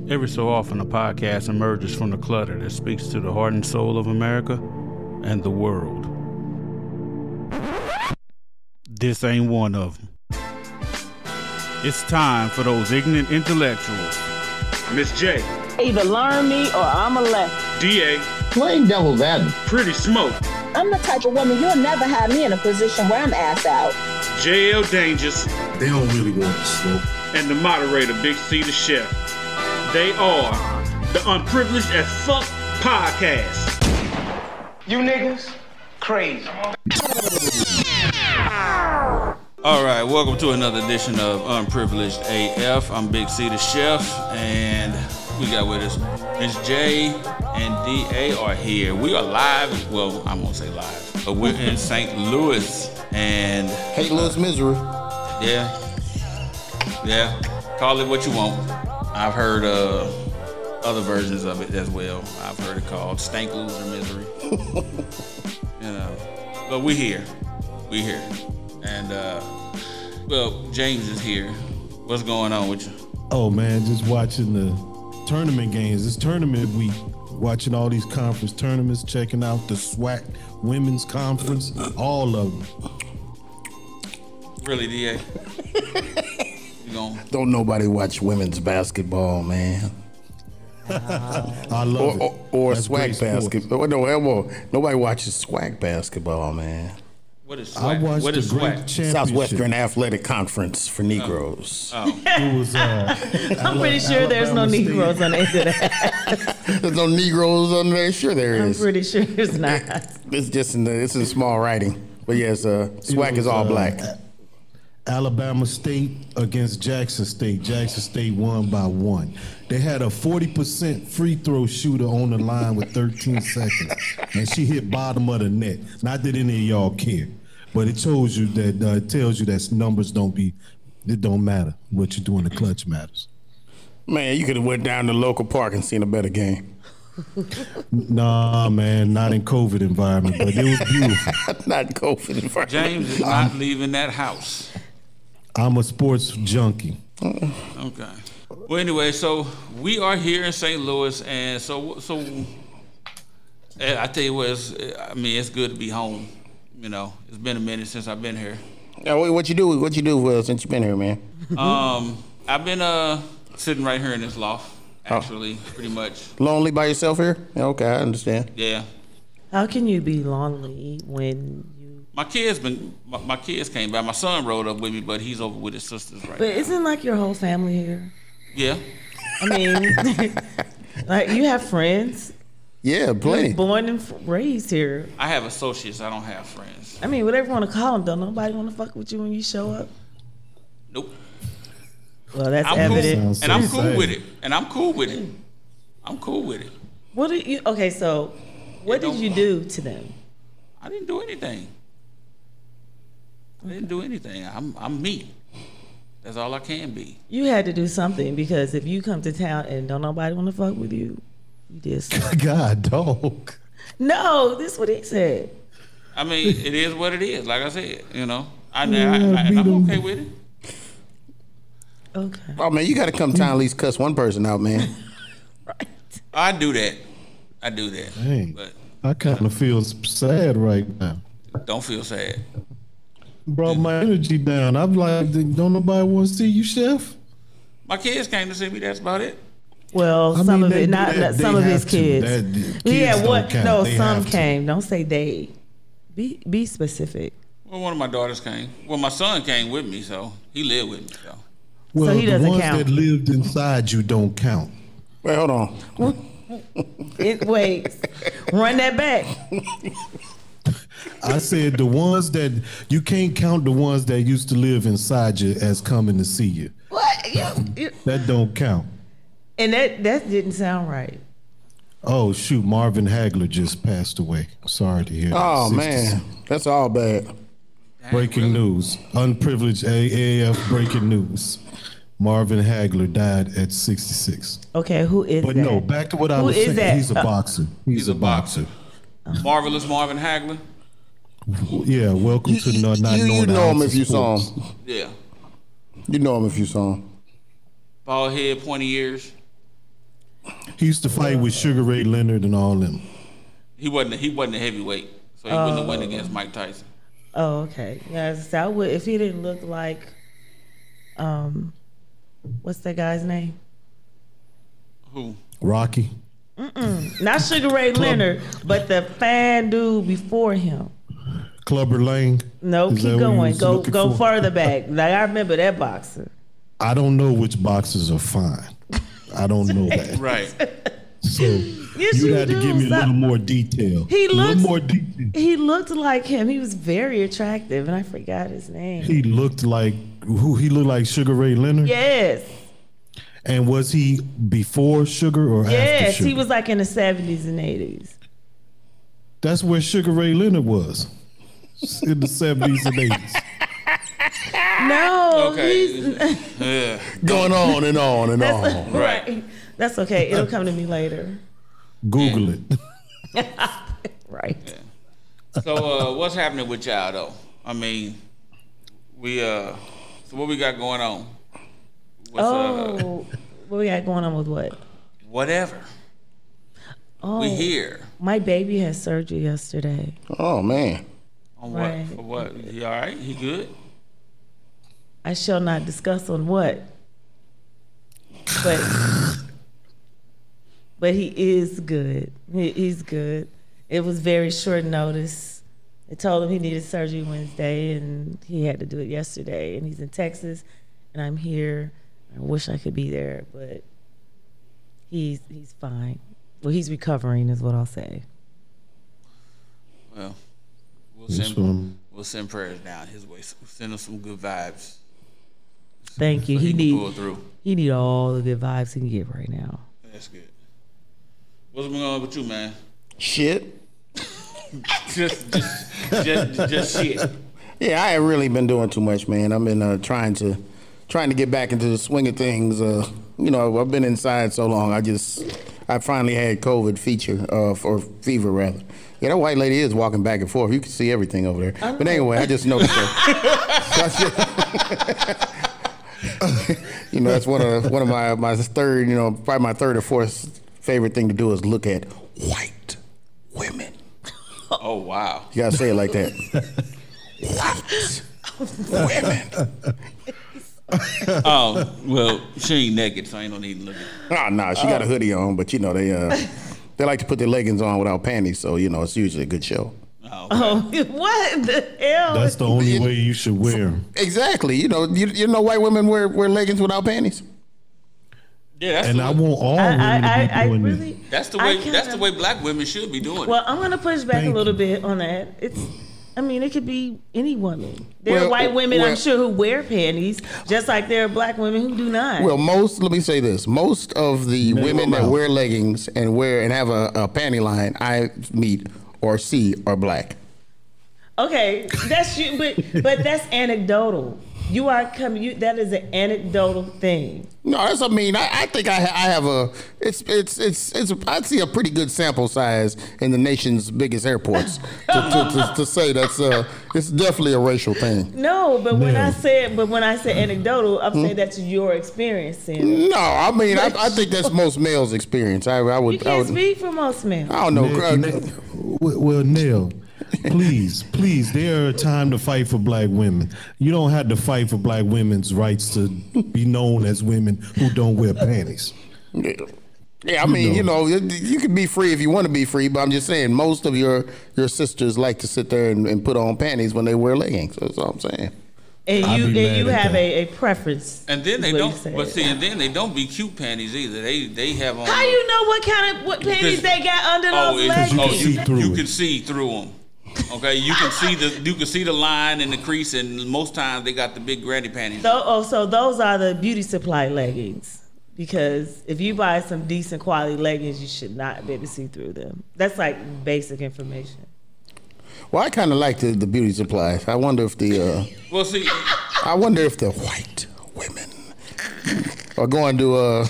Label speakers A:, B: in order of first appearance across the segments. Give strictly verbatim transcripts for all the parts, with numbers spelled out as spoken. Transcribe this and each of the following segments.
A: Every so often, a podcast emerges from the clutter that speaks to the heart and soul of America and the world. This ain't one of them. It's time for those ignorant intellectuals. Miss J.
B: Either learn me or I'm a left.
A: D A.
C: Plain devil's advocate.
A: Pretty Smoke.
B: I'm the type of woman you'll never have me in a position where I'm ass out.
A: J L Dangerous.
D: They don't really want to smoke.
A: And the moderator, Big C the Chef. They are the Unprivileged as Fuck Podcast.
E: You niggas crazy.
A: All right, welcome to another edition of Unprivileged A F. I'm Big C the Chef, and we got with us Miss J and D A are here. We are live. Well, I won't say live, but we're in Saint Louis, and
C: Saint Louis, Missouri.
A: Yeah, yeah. Call it what you want. I've heard uh, other versions of it as well. I've heard it called Stank Loser Misery. You know, but we here. We here. And, uh, well, James is here. What's going on with you?
D: Oh, man, just watching the tournament games. It's tournament week. Watching all these conference tournaments, checking out the SWAC Women's Conference, all of them.
A: Really, D A? You gonna...
C: Don't nobody watch women's basketball, man.
D: I love
C: or,
D: it.
C: Or, or
D: That's
C: SWAC basketball. No, no, nobody watches SWAC basketball, man.
A: What is
D: I
A: SWAC?
D: watched
A: What
D: the
A: is
D: great
A: SWAC?
D: championship.
C: Southwestern Athletic Conference for Negroes.
A: Oh.
D: It was, uh,
F: I'm pretty sure there's no
D: Alabama State.
F: Negroes on that.
C: There's no Negroes on there. Sure there
F: I'm
C: is.
F: pretty sure there's not.
C: It's just in the, it's in small writing. But yes, uh, SWAC
D: It
C: is
D: was,
C: all
D: uh,
C: black.
D: Alabama State against Jackson State. Jackson State won by one. They had a forty percent free throw shooter on the line with thirteen seconds, and she hit bottom of the net. Not that any of y'all care, but it shows you that uh, it tells you that numbers don't be, it don't matter. What you do in the clutch matters.
C: Man, you could have went down to the local park and seen a better game.
D: Nah, man, not in COVID environment, but it was beautiful.
C: Not COVID environment.
A: James is not leaving that house.
D: I'm a sports junkie.
A: Okay. Well, anyway, so we are here in Saint Louis, and so so. eh, I tell you what, it's, I mean, it's good to be home. You know, it's been a minute since I've been here.
C: Yeah, what, what you do? What you do uh, since you've been here, man?
A: Um, I've been uh sitting right here in this loft, actually, oh. pretty much.
C: Lonely by yourself here? Yeah, okay, I understand.
A: Yeah.
F: How can you be lonely when you?
A: My kids been my, my kids came by. My son rode up with me, but he's over with his sisters right
F: But
A: now.
F: isn't like your whole family here?
A: Yeah.
F: I mean, like you have friends.
C: Yeah, plenty.
F: You're born and raised here.
A: I have associates. I don't have friends.
F: I mean, whatever you want to call them, don't nobody want to fuck with you when you show up.
A: Nope.
F: Well, that's
A: I'm
F: evident.
A: cool,
D: so
A: and I'm cool
D: sad.
A: with it. And I'm cool with it. I'm cool with it.
F: What did you? Okay, so what
A: It
F: did
A: don't-
F: you do to them?
A: I didn't do anything. I didn't do anything. I'm I'm me. That's all I can be.
F: You had to do something because if you come to town and don't nobody want to fuck with you, you did something.
D: God, dog.
F: No, this is what he said.
A: I mean, it is what it is. Like I said, you know, I, I,
D: Yeah,
A: I, and
D: beat
A: I'm
D: 'em.
A: okay with it.
F: Okay.
C: Oh, man, you got to come town at least cuss one person out, man.
F: Right.
A: I do that. I do that.
D: Dang.
A: But
D: I kind of feel sad right now.
A: don't feel sad.
D: Brought my energy down. I'm like, don't nobody want to see you, Chef?
A: My kids came to see me. That's about it.
F: Well,
D: I
F: some
D: mean,
F: of
D: they
F: it,
D: do
F: not,
D: that.
F: not
D: They
F: some of his
D: have to.
F: kids.
D: That- kids
F: yeah,
D: don't
F: what?
D: count.
F: No,
D: They
F: some
D: have to.
F: came. Don't say they. Be be specific.
A: Well, one of my daughters came. Well, my son came with me, so he lived with me. So
D: Well,
F: he
D: the
F: doesn't
D: ones
F: count.
D: that lived inside you don't count.
C: Wait, hold on.
F: It, wait, run that back.
D: I said the ones that you can't count the ones that used to live inside you as coming to see you.
F: What? You, you,
D: That don't count.
F: and that that didn't sound right.
D: Oh shoot, Marvin Hagler just passed away. Sorry to hear that.
C: Oh,
D: sixty-six.
C: man. That's all bad.
D: Breaking news. Unprivileged A A F breaking news. Marvin Hagler died at sixty-six.
F: Okay, who is
D: But
F: that?
D: no, back to what I
F: Who
D: was
F: is
D: saying.
F: that?
D: He's a
F: Uh,
D: boxer. He's,
A: He's
D: a,
A: a
D: boxer.
A: Marvelous Marvin Hagler.
D: Yeah, welcome
C: You,
D: to not, not
C: you,
D: knowing
C: you
D: the
C: know him
D: ounce
C: if
D: of
C: you saw
D: sports.
C: him.
A: Yeah.
C: You know him if you saw him.
A: Bald head, pointy ears.
D: He used to fight with Sugar Ray Leonard and all them.
A: He wasn't. He wasn't a heavyweight, so he wouldn't have won against Mike Tyson.
F: Oh, okay. Yeah, so I would if he didn't look like, um, what's that guy's name?
A: Who?
D: Rocky.
F: Mm-mm. Not Sugar Ray Leonard, but the fan dude before him.
D: Clubber Lang.
F: No,
D: Is
F: keep
D: that what you
F: going.
D: was
F: Go
D: looking
F: go
D: for?
F: further back. Like I remember that boxer.
D: I don't know which boxers are fine. I don't know that.
A: Right.
D: So
F: Yes,
D: you
F: you
D: had to
F: do.
D: give me a
F: Stop.
D: little more detail.
F: He
D: a little
F: looks-
D: more detail.
F: He looked like him. He was very attractive, and I forgot his name.
D: He looked like who? He looked like Sugar Ray Leonard.
F: Yes,
D: And was he before Sugar or after
F: yes,
D: Sugar?
F: he was like in the seventies and eighties.
D: That's where Sugar Ray Leonard was in the seventies and eighties.
F: No,
A: Okay.
F: he's
A: Yeah.
C: Going on and on and on.
F: right. That's okay. It'll come to me later.
D: Google it.
F: Right.
A: So uh, what's happening with y'all though? I mean, we uh, so what we got going on? What's, uh,
F: Oh, what we got going on with what?
A: whatever.
F: Oh,
A: We here.
F: my baby had surgery yesterday.
C: Oh man.
A: On what?
F: Right.
A: For what? He all right? He good?
F: I shall not discuss on what, but but he is good. He, he's good. It was very short notice. They told him he needed surgery Wednesday, and he had to do it yesterday. And he's in Texas, and I'm here. I wish I could be there, but he's he's fine. Well, he's recovering, is what I'll say.
A: Well, we'll
D: This
A: send
D: one.
A: we'll send prayers down his way. Send him some good vibes.
F: Thank you.
A: So
F: He
A: he can
F: need
A: pull through.
F: he need all the good vibes he can get right now.
A: That's good. What's going on with you, man?
C: Shit.
A: Just, just, just, just shit.
C: Yeah, I ain't really been doing too much, man. I've been uh, trying to trying to get back into the swing of things. Uh, you know, I've been inside so long. I just I finally had COVID feature uh, or fever rather. Yeah, that white lady is walking back and forth. You can see everything over there. But anyway, I just noticed that. You know, that's one of one of my my third, you know, probably my third or fourth favorite thing to do is look at white women.
A: Oh wow.
C: You gotta say it like that. White women.
A: Oh well, she ain't naked, so I ain't no need to look at.
C: Oh, no, she got a hoodie on, but you know they uh they like to put their leggings on without panties, so you know it's usually a good show.
A: Oh,
F: Oh, what the hell?
D: That's the only way you should wear them.
C: Exactly. You know, you, you know white women wear, wear leggings without panties.
A: yeah, that's
D: And
A: the
D: I
A: way,
D: want all
F: I,
D: women
F: I,
D: to be
F: I, I
D: doing
F: really.
D: this.
A: that's the
F: I
A: way
F: kinda-
A: that's the way black women should be doing.
F: Well, I'm gonna push back
D: Thank
F: a little
D: you.
F: bit on that. It's, I mean, it could be any woman. There
C: Well,
F: are white women,
C: well-
F: I'm sure, who wear panties, just like there are black women who do not.
C: Well, most, let me say this, most of the
D: Name
C: women
D: them
C: that
D: out.
C: wear leggings and wear and have a, a panty line I meet or see are black.
F: okay, that's you, but but that's anecdotal. You are coming. You that is an anecdotal thing.
C: No, that's, I mean, I, I think I, ha- I have a, it's, it's, it's, it's, I see a pretty good sample size in the nation's biggest airports to, to, to, to say that's, uh, it's definitely a racial thing.
F: No, but when I
D: No.
F: said, but when I say anecdotal, I'm saying that's your experience. Sam.
C: No, I mean, I, I think that's most males' experience. I, I would,
F: You
C: I
F: can't
C: would,
F: speak for most men.
C: I don't know.
D: Nell-
C: uh,
D: Nell- well, well, Neil, please, please, there are time to fight for black women. You don't have to fight for black women's rights to be known as women who don't wear panties.
C: Yeah, I mean, you
D: know.
C: know, you, you can be free if you want to be free, but I'm just saying most of your your sisters like to sit there and, and put on panties when they wear leggings. That's all I'm saying.
F: And
D: I'd
F: you
D: be
F: and you
D: mad at
F: have
D: that.
F: a, a preference.
A: And then
F: is
A: they
F: what you
A: don't.
F: said.
A: But see, and then they don't be cute panties either. They they have on.
F: How you know what kind of what panties they got under
A: Oh,
F: those
A: it,
F: leggings?
A: oh,
D: can
A: you,
D: see through
A: you
D: it.
A: can see through them. Okay, you can see the you can see the line and the crease, and most times they got the big granny panties.
F: Tho- oh, so those are the beauty supply leggings. Because if you buy some decent quality leggings, you should not be able to see through them. That's like basic information.
C: Well, I kind of like the, the beauty supplies. I wonder if the uh,
A: Well, see,
C: I wonder if the white women are going to uh,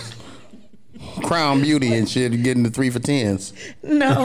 C: Crown Beauty and shit and getting the three for tens.
F: No.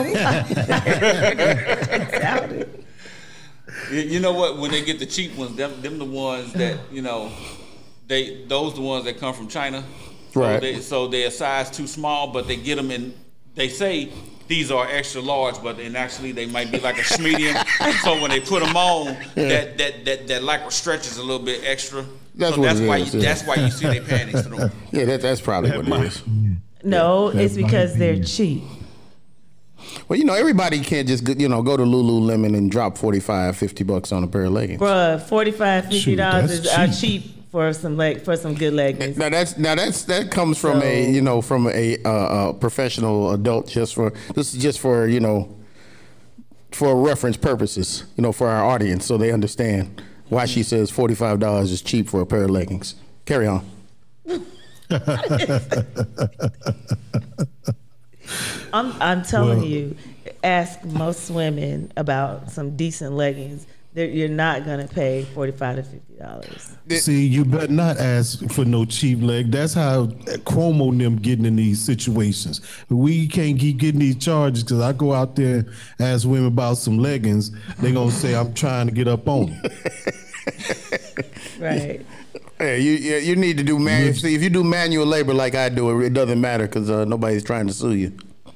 F: I doubt it.
A: you, you know what? When they get the cheap ones, them them the ones that you know, they those the ones that come from China. So
C: Right.
A: They, so they're a size too small, but they get them in. They say these are extra large, but then actually they might be like a medium. So when they put them on,
C: Yeah.
A: that that that that lycra stretches a little bit extra.
C: That's
A: so
C: what
A: that's
C: it
A: why
C: is,
A: you,
C: yeah.
A: that's why you see their panties through.
C: Yeah, that, that's probably what it is.
F: No,
D: That
F: it's because
D: might
F: they're
D: be.
F: cheap.
C: Well, you know, everybody can't just, go- you know, go to Lululemon and drop forty-five, fifty bucks on a pair of leggings.
F: Bruh, forty-five, fifty
D: Shoot,
F: dollars
D: that's
F: is are
D: cheap.
F: cheap for some leg for some good leggings.
C: Now that's now that's that comes from a
F: So-
C: you know from a uh, uh, professional adult just for this is just for you know for reference purposes, you know, for our audience so they understand why she says forty-five dollars is cheap for a pair of leggings. Carry on.
F: I'm I'm telling
D: Well-
F: you, ask most women about some decent leggings. They're, you're not gonna pay forty-five to fifty dollars.
D: See, you better not ask for no cheap leg. That's how Cuomo and them getting in these situations. We can't keep getting these charges because I go out there and ask women about some leggings. They gonna say I'm trying to get up on them.
F: Right.
C: Hey, you you, you need to do manual. See, if you do manual labor like I do, it, it doesn't matter because uh, nobody's trying to sue you.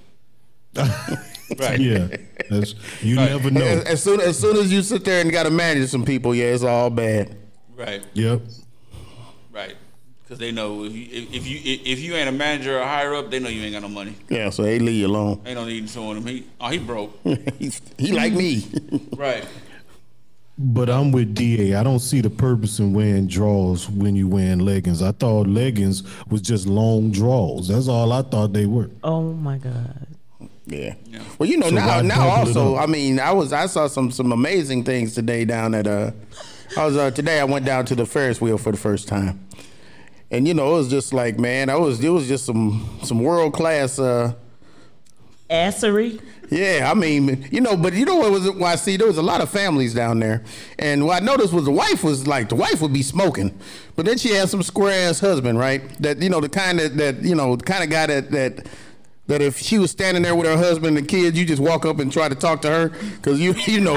A: Right.
D: Yeah, that's, you never know.
C: As, as soon as soon as you sit there and got to manage some people, yeah, it's all bad.
A: Right.
D: Yep.
A: Right. Because they know if you if you if you ain't a manager or higher up, they know you ain't got no money.
C: Yeah, so they leave you alone.
A: Ain't no need in showing him. He oh he broke.
C: He's, he like me.
A: Right.
D: But I'm with D A. I don't see the purpose in wearing drawers when you wearing leggings. I thought leggings was just long drawers. That's all I thought they were.
F: Oh my God.
C: Yeah.
A: Yeah.
C: Well, you know
D: So
C: now
D: why
C: now
D: double it
C: also,
D: up?
C: I mean, I was I saw some some amazing things today down at uh I was uh today I went down to the Ferris wheel for the first time. And you know, it was just like, man, I was it was just some some world class uh
F: Assery.
C: yeah, I mean, you know, but you know what was it? Well, I see there was a lot of families down there, and what I noticed was the wife was like the wife would be smoking, but then she had some square ass husband, right? That you know the kind of that you know the kind of guy that that that if she was standing there with her husband and kids, you just walk up and try to talk to her because you you know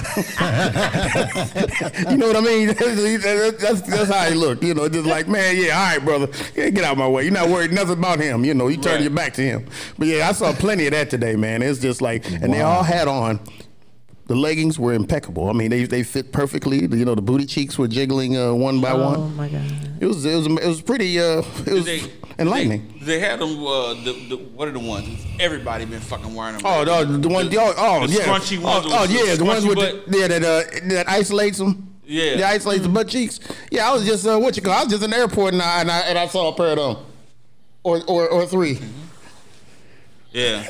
C: you know what I mean. That's, that's, that's how he looked, you know, just like, man, yeah, all right, brother, yeah, get out of my way. You're not worried nothing about him, you know. You turn
A: Right.
C: your back to him. But yeah, I saw plenty of that today, man. It's just like, and they all had on. The leggings were impeccable. I mean, they they fit perfectly. You know, the booty cheeks were jiggling uh, one by
F: Oh
C: one.
F: my God.
C: It was it was it was pretty uh it was
A: They,
C: enlightening.
A: They, they had them. Uh, the, the what are the ones? Everybody been fucking wearing them.
C: Oh, the, the one,
A: The-
C: oh, oh
A: the
C: yeah,
A: scrunchy ones.
C: Oh, oh
A: with the
C: yeah, the ones
A: scrunchy
C: with
A: butt.
C: the, yeah that uh, that isolates them.
A: Yeah.
C: that isolates the butt cheeks. Yeah, I was just uh, what you call? I was just in the airport and I and I, and I saw a pair of them, or or or three.
A: Yeah.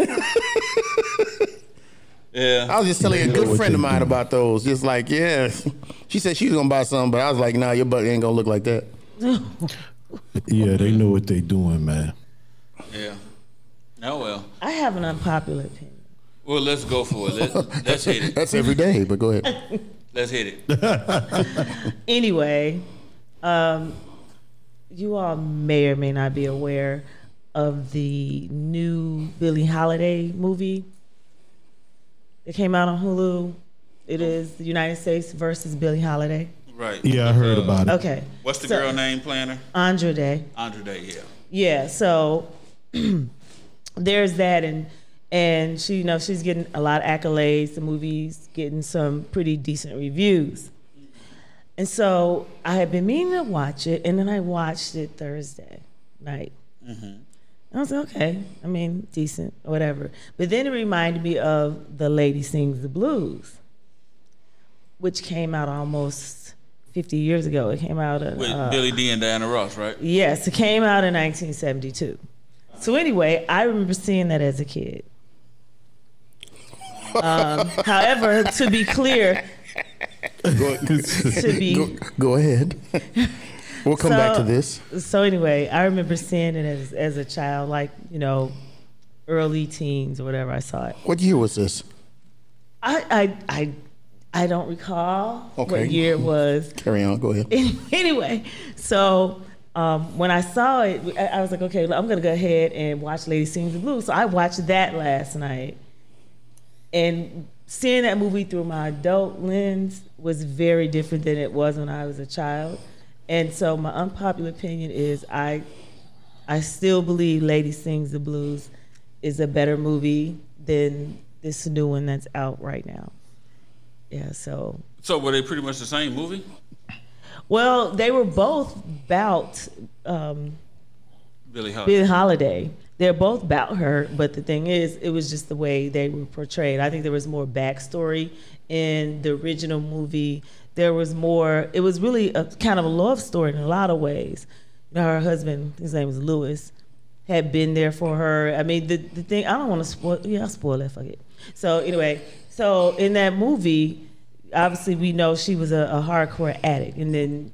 A: Yeah.
C: I was just telling
D: They
C: a
D: know
C: good
D: what
C: friend of
D: they
C: mine
D: do.
C: about those. Just like, yeah, she said she was gonna buy some, but I was like, nah, your butt ain't gonna look like that.
D: Yeah, they know what they doing, man.
A: Yeah. Oh well.
F: I have an unpopular opinion.
A: Well, let's go for it. Let's, let's hit it.
C: That's every day, but go ahead.
A: Let's hit it.
F: Anyway, um, you all may or may not be aware of the new Billie Holiday movie that came out on Hulu. It is the United States versus Billie Holiday.
A: Right.
D: Yeah, I heard
A: Uh,
D: about it.
F: Okay.
A: What's the
F: So-
A: girl name playing her?
F: Andra Day.
A: Andre Day. Yeah.
F: Yeah, so there's that, and and she, you know, she's getting a lot of accolades. The movie's getting some pretty decent reviews, and so I had been meaning to watch it, and then I watched it Thursday night. I was like, okay, I mean, decent, or whatever. But then it reminded me of The Lady Sings the Blues, which came out almost fifty years ago. It came out in,
A: With
F: uh,
A: Billy D and Diana Ross, right?
F: Yes, it came out in nineteen seventy-two. So anyway, I remember seeing that as a kid. Um, however, to be clear,
C: Go,
F: to be
C: go, go ahead. We'll come back to
F: So-
C: this.
F: so anyway, I remember seeing it as as a child, like, you know, early teens or whatever. I saw it.
C: What year was this?
F: I I I, I don't recall
C: Okay.
F: what year it was.
C: Carry on. Go ahead.
F: Anyway, so um, when I saw it, I I was like, okay, I'm gonna go ahead and watch Lady Sings the Blues. So I watched that last night, and seeing that movie through my adult lens was very different than it was when I was a child. And so my unpopular opinion is I I still believe Lady Sings the Blues is a better movie than this new one that's out right now. Yeah, so.
A: So were they pretty much the same movie?
F: Well, they were both about um,
A: Billie Holiday.
F: Billie Holiday. They're both about her, but the thing is, it was just the way they were portrayed. I think there was more backstory in the original movie. There was more, it was really a kind of a love story in a lot of ways. You know, her husband, his name was Lewis, had been there for her. I mean, the, the thing, I don't want to spoil, yeah, I'll spoil it, fuck it. So anyway, so in that movie, obviously we know she was a, a hardcore addict. And then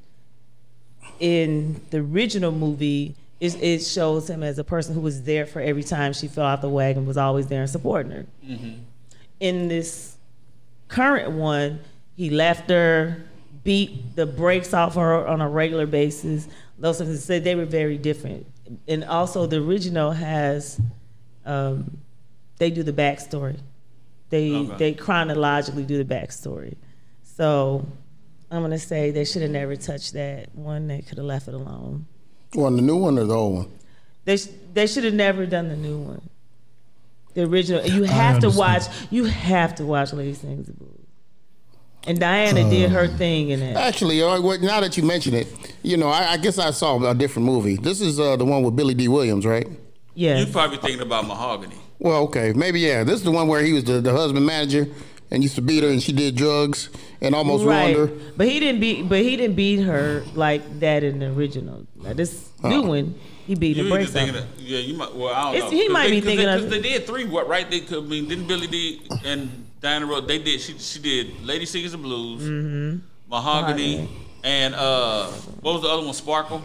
F: in the original movie, it, it shows him as a person who was there for every time she fell out the wagon, was always there and supporting her. Mm-hmm. In this current one, he left her, beat the brakes off her on a regular basis. Those things said they were very different. And also the original has, um, they do the backstory. They okay. they chronologically do the backstory. So I'm gonna say they should have never touched that one. They could have left it alone.
C: Well, the new one or the old one?
F: They sh- they should have never done the new one. The original. You have to watch. You have to watch Lady Sings the Blues. And Diana uh, did her thing in it.
C: Actually, uh, now that you mention it, you know, I, I guess I saw a different movie. This is uh, the one with Billy D. Williams, right?
F: Yeah.
A: You're probably thinking about Mahogany.
C: Well, okay, maybe yeah. This is the one where he was the, the husband manager and used to beat her, and she did drugs and almost
F: right.
C: ruined her.
F: But he didn't beat. But he didn't beat her like that in the original. Now, this uh, new one, he beat
A: you
F: the brakes off.
A: Of, yeah, you might. Well, I don't
F: it's,
A: know.
F: He might
A: they,
F: be thinking
A: they,
F: of.
A: They did three. What? Right? They could. I mean, didn't Billy D. and Diana Ross? They did. She she did. Lady Sings the Blues, mm-hmm. Mahogany, Mahogany, and uh, what was the other one? Sparkle.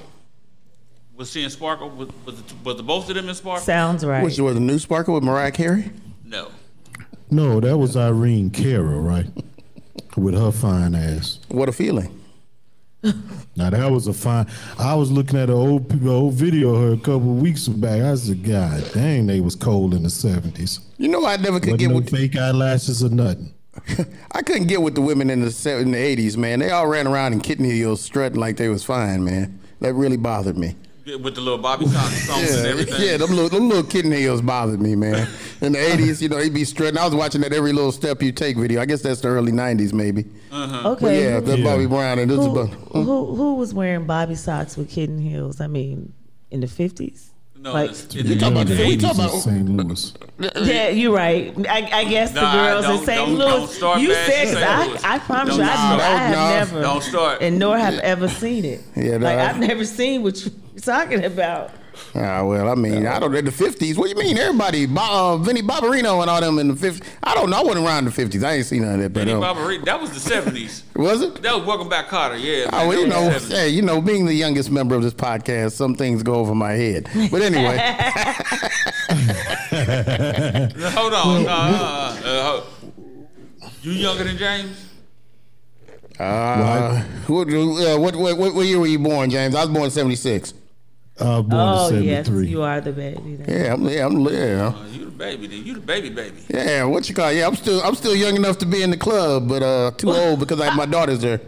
A: Was she in Sparkle? Was, was, the, was the both of them in Sparkle?
F: Sounds right.
C: Which was the new Sparkle with Mariah Carey?
A: No.
D: No, that was Irene Cara, right? With her fine ass.
C: What a feeling.
D: Now that was a fine. I was looking at an old old video of her a couple of weeks back. I said, God dang, they was cold in the seventies.
C: You know, I never could
D: Wasn't
C: get
D: no
C: with
D: fake eyelashes or nothing.
C: I couldn't get with the women in the in the eighties, man. They all ran around in kitten heels, strutting like they was fine, man. That really bothered me.
A: With the little Bobby songs
C: yeah,
A: and everything.
C: Yeah, them little, them little kitten heels bothered me, man. In the eighties, you know, he'd be strutting. I was watching that Every Little Step You Take video. I guess that's the early nineties, maybe.
F: Uh-huh. Okay.
C: But yeah, the
D: yeah.
C: Bobby Brown and this
F: who,
C: about,
F: hmm? who who was wearing Bobby socks with kitten heels? I mean, in the fifties.
A: No,
F: like,
A: it's,
C: we talking about the we talking about
D: Saint Louis.
F: Yeah, you're right. I, I guess the
A: nah,
F: girls in Saint
A: don't,
F: Louis.
A: Don't start
F: you
A: bashing
F: said,
A: Saint
F: because I, I promise
A: don't
F: you, I,
A: start.
F: I have
C: No,
F: never.
A: Don't start.
F: And nor have ever seen it.
C: Yeah,
F: like
C: no.
F: I've never seen what you're talking about.
C: Ah, well, I mean, I don't know, the fifties. What do you mean? Everybody, uh, Vinny Barbarino and all them in the fifties. I don't know. I wasn't around in the fifties. I ain't seen none of that.
A: Vinny
C: but, um,
A: Barbarino, that was the seventies.
C: Was it?
A: That was Welcome Back, Carter. Yeah.
C: Oh, well, you know,
A: the
C: hey, you know, being the youngest member of this podcast, some things go over my head. But anyway.
A: Hold on. Uh, uh, uh, you younger than James?
C: Uh, what, uh, what, what, what year were you born, James? I was born in seventy-six.
D: I was born
F: Oh,
D: in
F: yes,
D: seventy-three.
F: you are the baby. Then.
C: Yeah, I'm, yeah, I'm, yeah.
A: Uh, you the baby. Then. You the baby, baby.
C: Yeah, what you call? Yeah, I'm still, I'm still young enough to be in the club, but uh, too old because I, my daughter's there.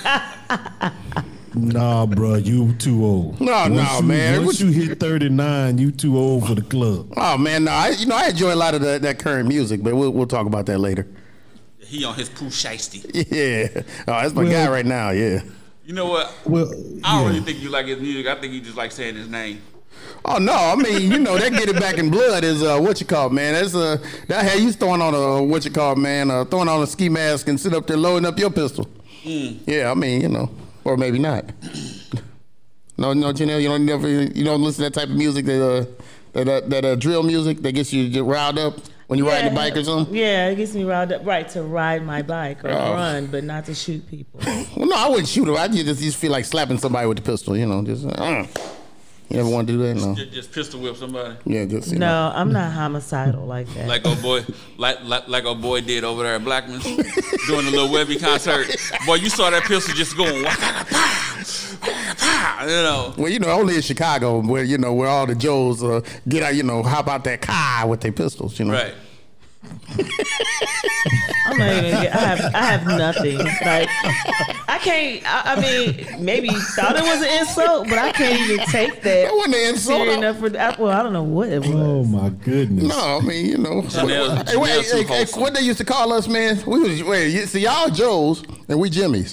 D: Nah, bro, you too old.
C: No,
D: once
C: no,
D: you,
C: man.
D: Once you hit thirty-nine, you too old for the club.
C: Oh man, no, I, you know, I enjoy a lot of the, that current music, but we'll, we'll talk about that later.
A: He on his Pooh Shiesty.
C: Yeah, oh, that's my
D: Well,
C: guy right now. Yeah.
A: You know what?
D: Well,
A: I don't
D: yeah.
A: really think you like his music. I think you just like saying his name.
C: Oh no, I mean, you know, that Get It Back in Blood is uh, what you call, man. That's uh, that had you throwing on a what you call, man, uh, throwing on a ski mask and sit up there loading up your pistol. Mm. Yeah, I mean, you know, or maybe not. No, no, Janelle, you don't never, you don't listen to that type of music that uh, that uh, that uh, drill music that gets you get riled up when you
F: Yeah,
C: ride the bike or something.
F: Yeah, it gets me riled up. Right, to ride my bike or
C: Oh.
F: run, but not to shoot people.
C: Well, no, I wouldn't shoot him. I just, just feel like slapping somebody with the pistol. You know, just. Uh, you ever want to do that? No.
A: Just, just pistol whip somebody.
C: Yeah, just. You
F: No,
C: know.
F: I'm not homicidal like that.
A: Like old boy, like like like old boy did over there at Blackman's doing the Lil Webby concert. Boy, you saw that pistol just going, waka, pow, pow, you know.
C: Well, you know, only in Chicago, where you know, where all the Joes uh, get out, you know, hop out that car with their pistols, you know.
A: Right.
F: I'm not even. I have. I have nothing. Like I can't. I, I mean, maybe you thought it was an insult, but I can't even take that.
C: That wasn't an insult.
F: serious enough for that. Well, I don't know what it was.
D: Oh my goodness.
C: No, I mean, you know.
A: Janelle-
C: hey, wait,
A: Janelle too
C: hey, hey,
A: wholesome.
C: what they used to call us, man? We was wait. you- See, y'all Joes and we Jimmys.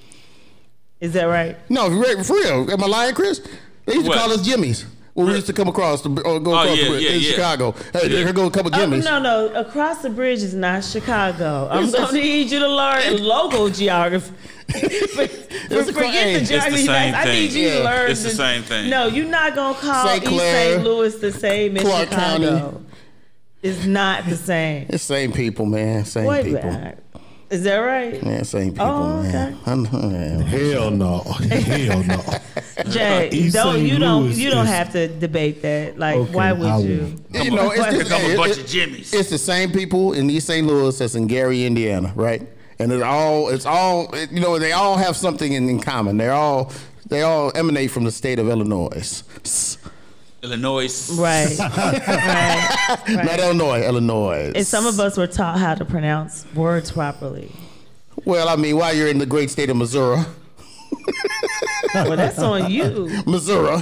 F: Is that right?
C: No, for for real. Am I lying, Chris? They used to
A: What?
C: call us Jimmys when we used to come across the or go
A: Oh,
C: across
A: yeah,
C: the bridge
A: yeah,
C: in
A: yeah.
C: Chicago. Hey,
A: Yeah.
C: here go a couple
F: Oh,
C: Jimmys.
F: no, no. Across the bridge is not Chicago. I'm gonna need you to learn local geography. For- for-
C: It's the
F: forget
C: same-
F: the
C: it's the
F: geography.
A: same
F: I need
A: thing.
F: you
C: Yeah.
F: to learn.
A: It's the same thing.
F: No, you're not gonna call
C: Saint
F: East
C: Clair,
F: Saint Louis the same as
C: Clark
F: Chicago.
C: County.
F: It's not the same.
C: It's same people, man. Same
F: Way
C: people.
F: back. Is that right?
C: Yeah, same people,
F: Oh,
C: man. I know, man.
D: Hell no. Hell no.
F: Jay,
D: East
F: don't
D: Saint
F: you don't
D: Louis
F: you don't
D: is-
F: have to debate that. Like,
D: Okay,
F: why would
D: I
F: you?
D: won't.
C: You know, it's
F: Here
C: the,
A: come a
C: it-
A: bunch
C: it-
A: of Jimmys.
C: It's the same people in East Saint Louis that's in Gary, Indiana, right? And it's all, it's all, it- you know, they all have something in, in common. They're all, they all emanate from the state of Illinois.
A: Illinois.
F: Right. right.
C: Not Illinois, Illinois.
F: And some of us were taught how to pronounce words properly.
C: Well, I mean, while you're in the great state of Missouri,
F: Well, that's on you.
C: Missouri,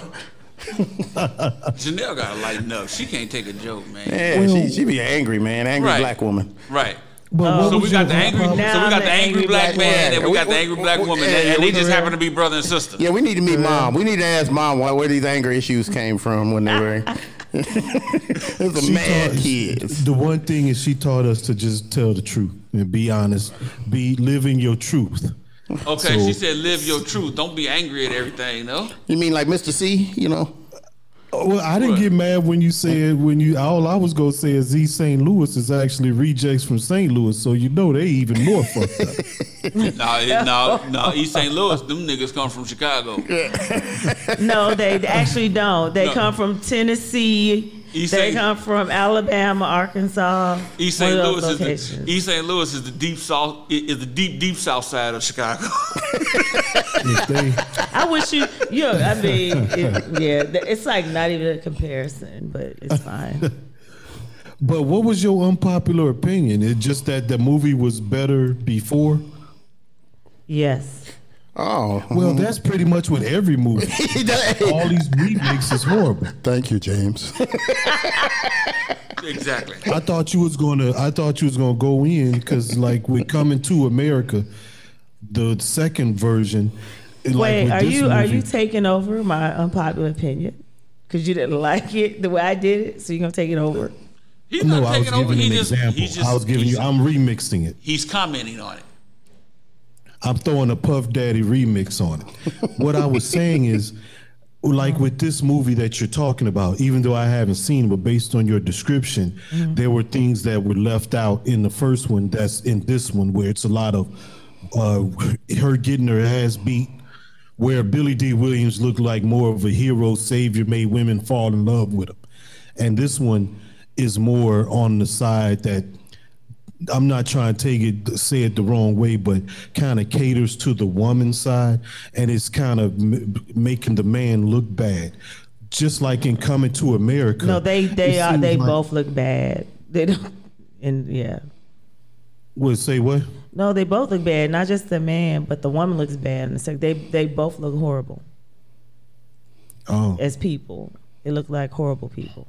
A: Janelle gotta lighten up. She can't take a joke, man.
C: yeah,
D: Well-
C: she, she be angry, man, angry
A: Right.
C: black woman.
A: Right.
D: But what
A: So
D: was
A: we got
D: your
A: the angry.
D: problem?
A: So we
F: Now
A: got
F: the
A: the angry
F: angry
A: black
F: black
A: man,
C: woman.
A: and we got the
C: We-
A: angry
C: we-
A: black
C: we-
A: woman,
C: yeah,
A: and
C: yeah,
A: they
C: we-
A: just
C: yeah.
A: happen to be brother and sister.
C: Yeah, we need to meet mom. We need to ask mom why, where these anger issues came from when they were. It's a
D: She
C: mad
D: taught-
C: kids.
D: The one thing is she taught us to just tell the truth and be honest. Be living your truth.
A: Okay,
D: So-
A: she said, "Live your truth. Don't be angry at everything, no."
C: You mean like Mister C? You know.
D: Oh, well, I didn't
A: What?
D: get mad when you said when you. All I was gonna say is East Saint Louis is actually rejects from Saint Louis, so you know they even more fucked up.
A: No, it- no, no. East Saint Louis, them niggas come from Chicago.
F: No, they actually don't. They
A: No.
F: come from Tennessee.
A: East
F: they
A: Saint-
F: come from Alabama, Arkansas.
A: East
F: one
A: Saint
F: of
A: Louis
F: those
A: is the,
F: locations.
A: East Saint Louis is the deep south is the deep deep south side of Chicago.
D: If they,
F: I wish you, you know, I mean, it, yeah, th- it's like not even a comparison, but it's fine.
D: but what was your unpopular opinion? It just that the movie was better before.
F: Yes.
C: Oh,
D: Well, that's pretty much with every movie. All these remakes is horrible.
C: thank you, James.
A: Exactly.
D: I thought you was gonna. I thought you was gonna go in because, like, with Coming to America, the second version. like
F: Wait,
D: with
F: are
D: this
F: you are
D: movie-
F: you taking over my unpopular opinion? Because you didn't like it the way I did it, so you're gonna take it over?
A: He's
D: No,
A: not
D: I was
A: taking over.
D: giving
A: He
D: an
A: just,
D: example.
A: he's just,
D: I was giving
A: he's,
D: you. I'm remixing it.
A: he's commenting on it.
D: I'm throwing a Puff Daddy remix on it. What I was saying is, like with this movie that you're talking about, even though I haven't seen it, but based on your description, there were things that were left out in the first one that's in this one, where it's a lot of uh, her getting her ass beat, where Billy D. Williams looked like more of a hero savior, made women fall in love with him. And this one is more on the side that I'm not trying to take it, say it the wrong way, but kind of caters to the woman's side, and it's kind of m- making the man look bad, just like in Coming to America.
F: No, they they
D: it
F: are
D: seems
F: they
D: like-
F: both look bad. They don't, and yeah.
D: Would say what?
F: No, they both look bad. Not just the man, but the woman looks bad. And it's like they they both look horrible
D: Oh,
F: as people. They look like horrible people.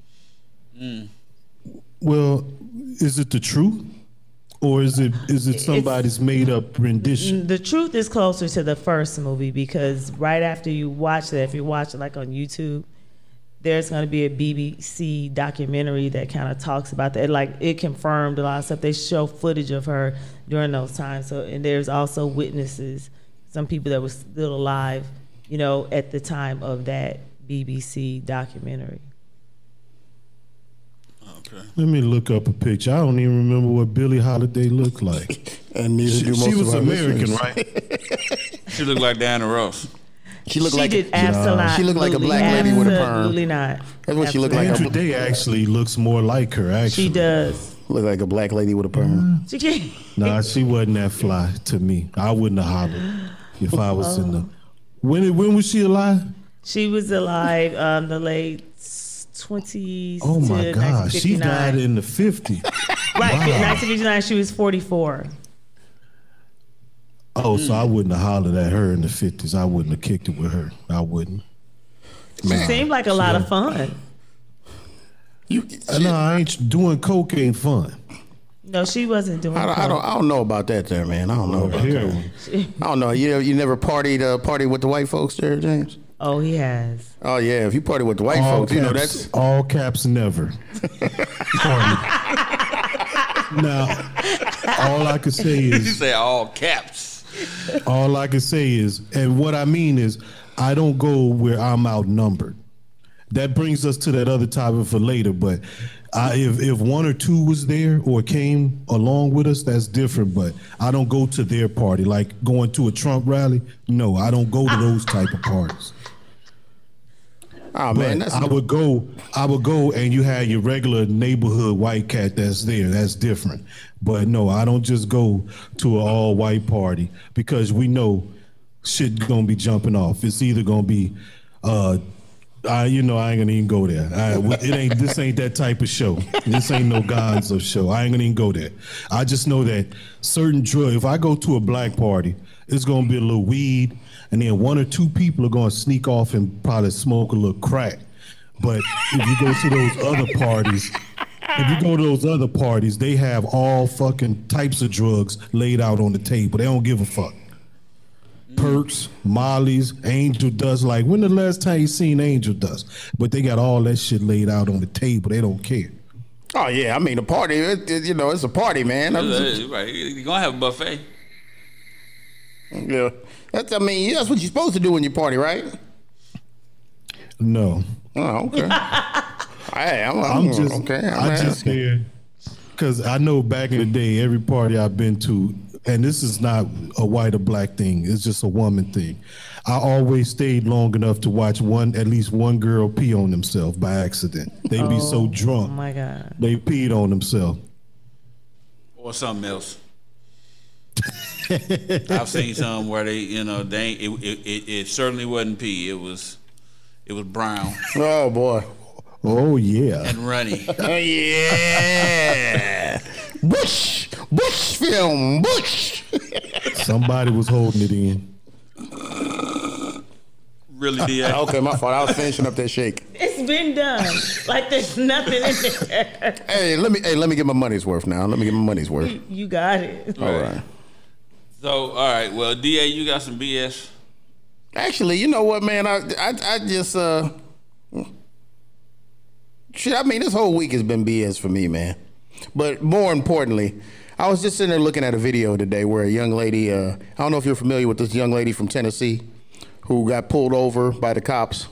D: well, is it the truth, or is it is it somebody's made up rendition?
F: The truth is closer to the first movie because right after you watch that, if you watch it like on YouTube, there's going to be a B B C documentary that kind of talks about that. Like it confirmed a lot of stuff. They show footage of her during those times. So and there's also witnesses, some people that were still alive, you know, at the time of that B B C documentary.
A: Okay.
D: Let me look up a picture. I don't even remember what Billie Holiday looked like.
C: And neither
D: She,
C: do most
D: she
C: of
D: was
C: our
D: American,
C: listeners.
A: She looked like Diana Ross.
C: She looked
F: She
C: like
F: did
C: a,
F: absolutely.
C: She looked like a black lady with a perm.
F: Absolutely not.
C: That's what she looked like.
D: Andra Day actually looks more like her. Actually,
F: She does.
C: look like a black lady with a perm.
F: She can't.
D: Nah, she wasn't that fly to me. I wouldn't have hollered if I was in the. When when was she alive?
F: She was alive um, the late twenties.
D: Oh my
F: to
D: God, she
F: nineteen fifty-nine.
D: died in the fifties.
F: Right, nineteen fifty-nine, she was forty-four.
D: Oh, so I wouldn't have hollered at her in the fifties. I wouldn't have kicked it with her. I wouldn't.
F: She Man. seemed like a lot yeah. of fun.
D: You, no, I ain't doing coke ain't fun.
F: No, she wasn't doing.
C: I don't, I don't. I don't know about that, there, man. I don't know about that. I don't know. You you never partied uh, party with the white folks, there, James?
F: Oh, he has.
C: Oh yeah, if you party with the white all folks,
D: caps,
C: you know that's
D: all caps never. Now, all I can say is
A: you say all caps.
D: All I can say is, and what I mean is, I don't go where I'm outnumbered. That brings us to that other topic for later. But I, if if one or two was there or came along with us, that's different. But I don't go to their party, like going to a Trump rally. No, I don't go to those type of parties.
C: Oh man, that's
D: I would go. I would go, and you had your regular neighborhood white cat that's there. That's different. But no, I don't just go to an all white party because we know shit gonna be jumping off. It's either gonna be, uh, I you know I ain't gonna even go there. I, it ain't this ain't that type of show. This ain't no Gonzo show. I ain't gonna even go there. I just know that certain drugs. If I go to a black party, it's gonna be a little weed. And then one or two people are going to sneak off and probably smoke a little crack. But if you go to those other parties, if you go to those other parties, they have all fucking types of drugs laid out on the table. They don't give a fuck. Perks, Molly's, Angel Dust. Like, when the last time you seen Angel Dust? But they got all that shit laid out on the table. They don't care.
C: Oh, yeah. I mean, a party, it, it, you know, it's a party, man. I'm
A: just, right. You're going to have a buffet.
C: Yeah. That's, I mean, that's what you're supposed to do when you party, right?
D: No.
C: Oh, okay. Hey, I'm, I'm,
D: I'm just,
C: okay. I'm
D: I just here because I know back in the day, every party I've been to, and this is not a white or black thing, it's just a woman thing. I always stayed long enough to watch one, at least one girl pee on themselves by accident. They'd oh, be so drunk.
F: Oh my God.
D: They peed on themselves.
A: Or something else. I've seen some where they, you know, they it, it, it, it certainly wasn't pee. It was, it was brown.
C: Oh boy.
D: Oh yeah.
A: And runny.
C: Oh yeah. Bush, Bush film, Bush.
D: Somebody was holding it in.
A: Really did.
C: Okay, my fault. I was finishing up that shake.
F: It's been done. Like there's nothing in there.
C: Hey, let me. Hey, let me get my money's worth now. Let me get my money's worth.
F: You, you got it.
C: All right.
A: So, all right. Well, D A, you got some B S.
C: Actually, you know what, man? I I, I just uh. Shit, I mean, this whole week has been B S for me, man. But more importantly, I was just sitting there looking at a video today where a young lady, uh, I don't know if you're familiar with this young lady from Tennessee who got pulled over by the cops.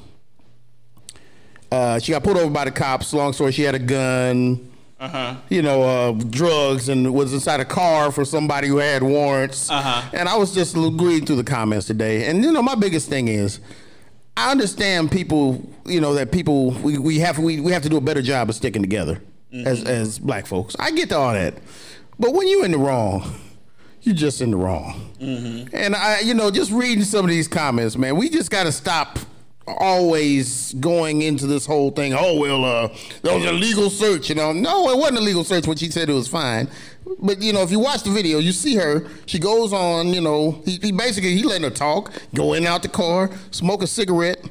C: Uh, she got pulled over by the cops. Long story, she had a gun, uh-huh. you know, uh, drugs, and was inside a car for somebody who had warrants. Uh-huh. And I was just reading through the comments today. And, you know, my biggest thing is, I understand people, you know, that people, we, we have we, we have to do a better job of sticking together mm-hmm. as, as black folks. I get to all that. But when you're in the wrong, you're just in the wrong. Mm-hmm. And, I, you know, just reading some of these comments, man, we just got to stop always going into this whole thing. Oh, well, uh, that was a legal search, you know. No, it wasn't a legal search when she said it was fine. But, you know, if you watch the video, you see her. She goes on, you know, he, he basically, he letting her talk, go in and out the car, smoke a cigarette.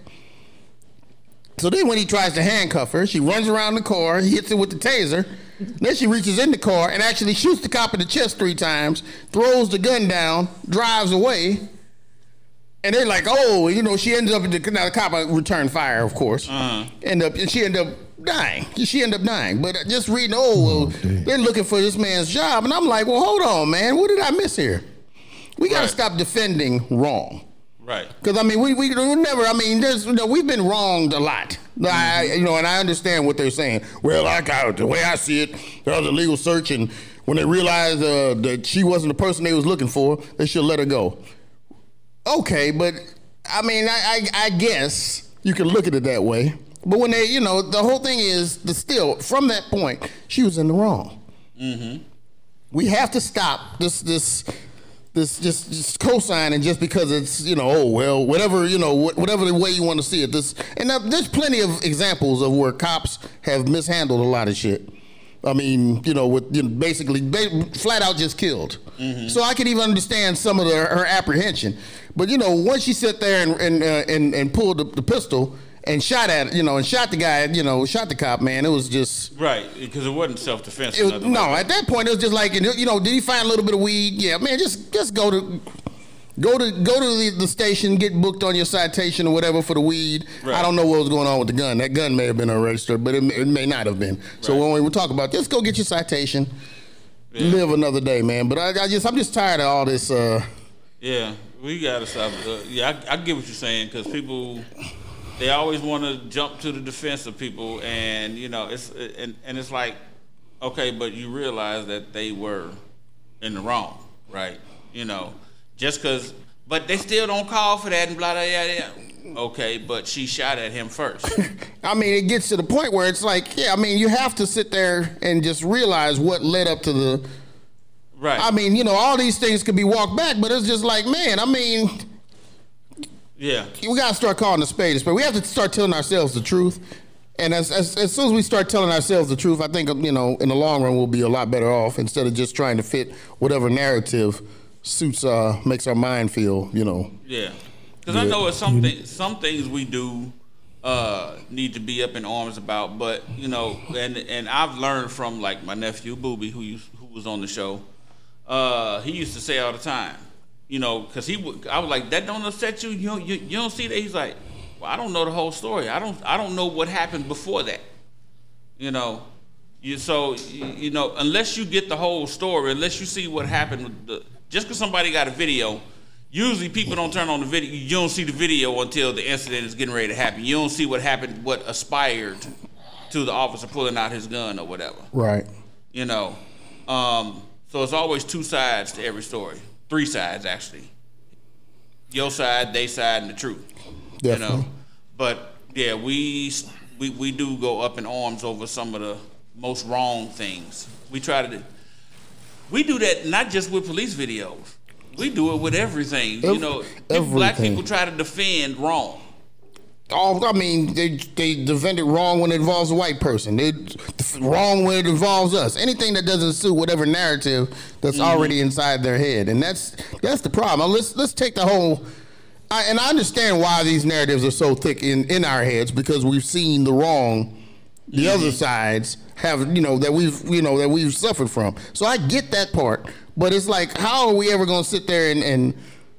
C: So then when he tries to handcuff her, she runs around the car, he hits her with the taser. Then she reaches in the car and actually shoots the cop in the chest three times, throws the gun down, drives away. And they're like, oh, you know, she ended up, the, now the cop returned fire, of course. Uh-huh. End up, and she ended up dying. She ended up dying. But just reading, oh, well, oh they're looking for this man's job. And I'm like, well, hold on, man. What did I miss here? We got to right. stop defending wrong.
A: Right.
C: Because, I mean, we, we we never, I mean, there's, you know, we've been wronged a lot. Mm-hmm. I, you know, and I understand what they're saying. Well, I got, the way I see it, there was a legal search, and when they realized uh, that she wasn't the person they was looking for, they should let her go. Okay, but, I mean, I, I, I guess you can look at it that way. But when they, you know, the whole thing is, the still, from that point, she was in the wrong. Mm-hmm. We have to stop this, this, this, just, just co-signing just because it's, you know, oh, well, whatever, you know, whatever the way you want to see it. This, and there's plenty of examples of where cops have mishandled a lot of shit. I mean, you know, with you know, basically ba- flat out just killed. Mm-hmm. So I could even understand some of the, her apprehension. But you know, once she sat there and and uh, and, and pulled the, the pistol and shot at you know and shot the guy, you know, shot the cop, man, it was just
A: right because it wasn't self defense.
C: No, like at that point it was just like you know, did he find a little bit of weed? Yeah, man, just just go to. Go to go to the, the station, get booked on your citation or whatever for the weed. Right. I don't know what was going on with the gun. That gun may have been unregistered, but it, it may not have been. Right. So when we were talking about this, go get your citation, yeah. live another day, man. But I, I just I'm just tired of all this. Uh,
A: yeah, we gotta stop. Uh, yeah, I, I get what you're saying because people they always want to jump to the defense of people, and you know it's and and it's like okay, but you realize that they were in the wrong, right? You know. Just because, but they still don't call for that and blah, blah, blah, blah. Okay, but she shot at him first.
C: I mean, it gets to the point where it's like, yeah, I mean, you have to sit there and just realize what led up to the.
A: Right.
C: I mean, you know, all these things could be walked back, but it's just like, man, I mean.
A: Yeah.
C: We got to start calling a spade a spade. We have to start telling ourselves the truth. And as, as as soon as we start telling ourselves the truth, I think, you know, in the long run, we'll be a lot better off instead of just trying to fit whatever narrative suits uh makes our mind feel, you know.
A: Yeah, because I know it's some th- some things we do uh need to be up in arms about, but you know, and and I've learned from like my nephew Booby, who used, who was on the show. Uh, he used to say all the time, you know, because he would. I was like, that don't upset you? You don't, you, you don't see that? He's like, well, I don't know the whole story. I don't I don't know what happened before that. You know, you so you, you know unless you get the whole story, unless you see what happened with the. Just because somebody got a video, usually people don't turn on the video. You don't see the video until the incident is getting ready to happen. You don't see what happened, what aspired to the officer pulling out his gun or whatever.
C: Right.
A: You know, um, so it's always two sides to every story. Three sides, actually. Your side, they side, and the truth.
C: Definitely.
A: You know? But, yeah, we, we, we do go up in arms over some of the most wrong things. We try to... We do that not just with police videos. We do it with everything. Every, you know, everything. Black people try to defend wrong.
C: Oh, I mean, they they defend it wrong when it involves a white person. They wrong when it involves us. Anything that doesn't suit whatever narrative that's mm-hmm. already inside their head, and that's that's the problem. Let's let's take the whole. I, and I understand why these narratives are so thick in, in our heads because we've seen the wrong. The mm-hmm. other sides have, you know, that we've, you know, that we've suffered from. So I get that part, but it's like, how are we ever going to sit there and, and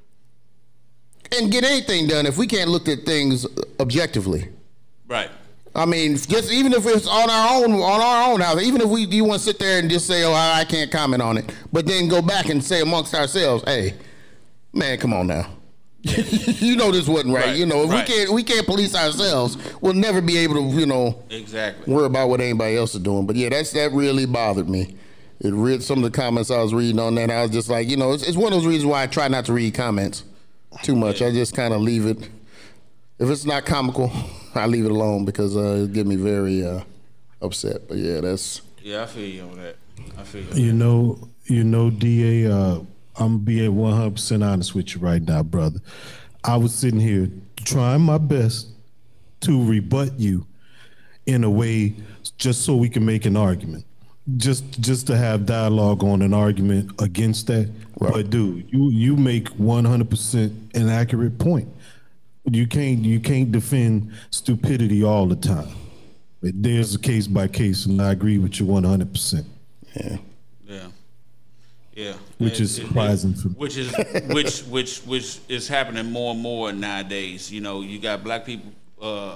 C: and get anything done if we can't look at things objectively?
A: Right.
C: I mean, just even if it's on our own, on our own house, even if we you want to sit there and just say, oh, I can't comment on it, but then go back and say amongst ourselves, hey, man, come on now. You know this wasn't right. right. You know, if right. we can't we can't police ourselves, we'll never be able to, you know,
A: exactly
C: worry about what anybody else is doing. But yeah, that's that really bothered me. It read some of the comments I was reading on that. I was just like, you know, it's, it's one of those reasons why I try not to read comments too much. Yeah. I just kind of leave it. If it's not comical, I leave it alone because uh, it get me very uh, upset. But yeah, that's
A: yeah, I feel you on that. I feel you.
D: You that. know, you know, D A. Uh, I'm being one hundred percent honest with you right now, brother. I was sitting here trying my best to rebut you in a way just so we can make an argument. Just just to have dialogue on an argument against that. Right. But dude, you you make one hundred percent an accurate point. You can't you can't defend stupidity all the time. There's a case by case, and I agree with you one hundred percent.
C: Yeah.
A: Yeah. Yeah,
D: which is
A: it,
D: surprising
A: it,
D: for
A: which is which which which is happening more and more nowadays. You know, you got black people uh,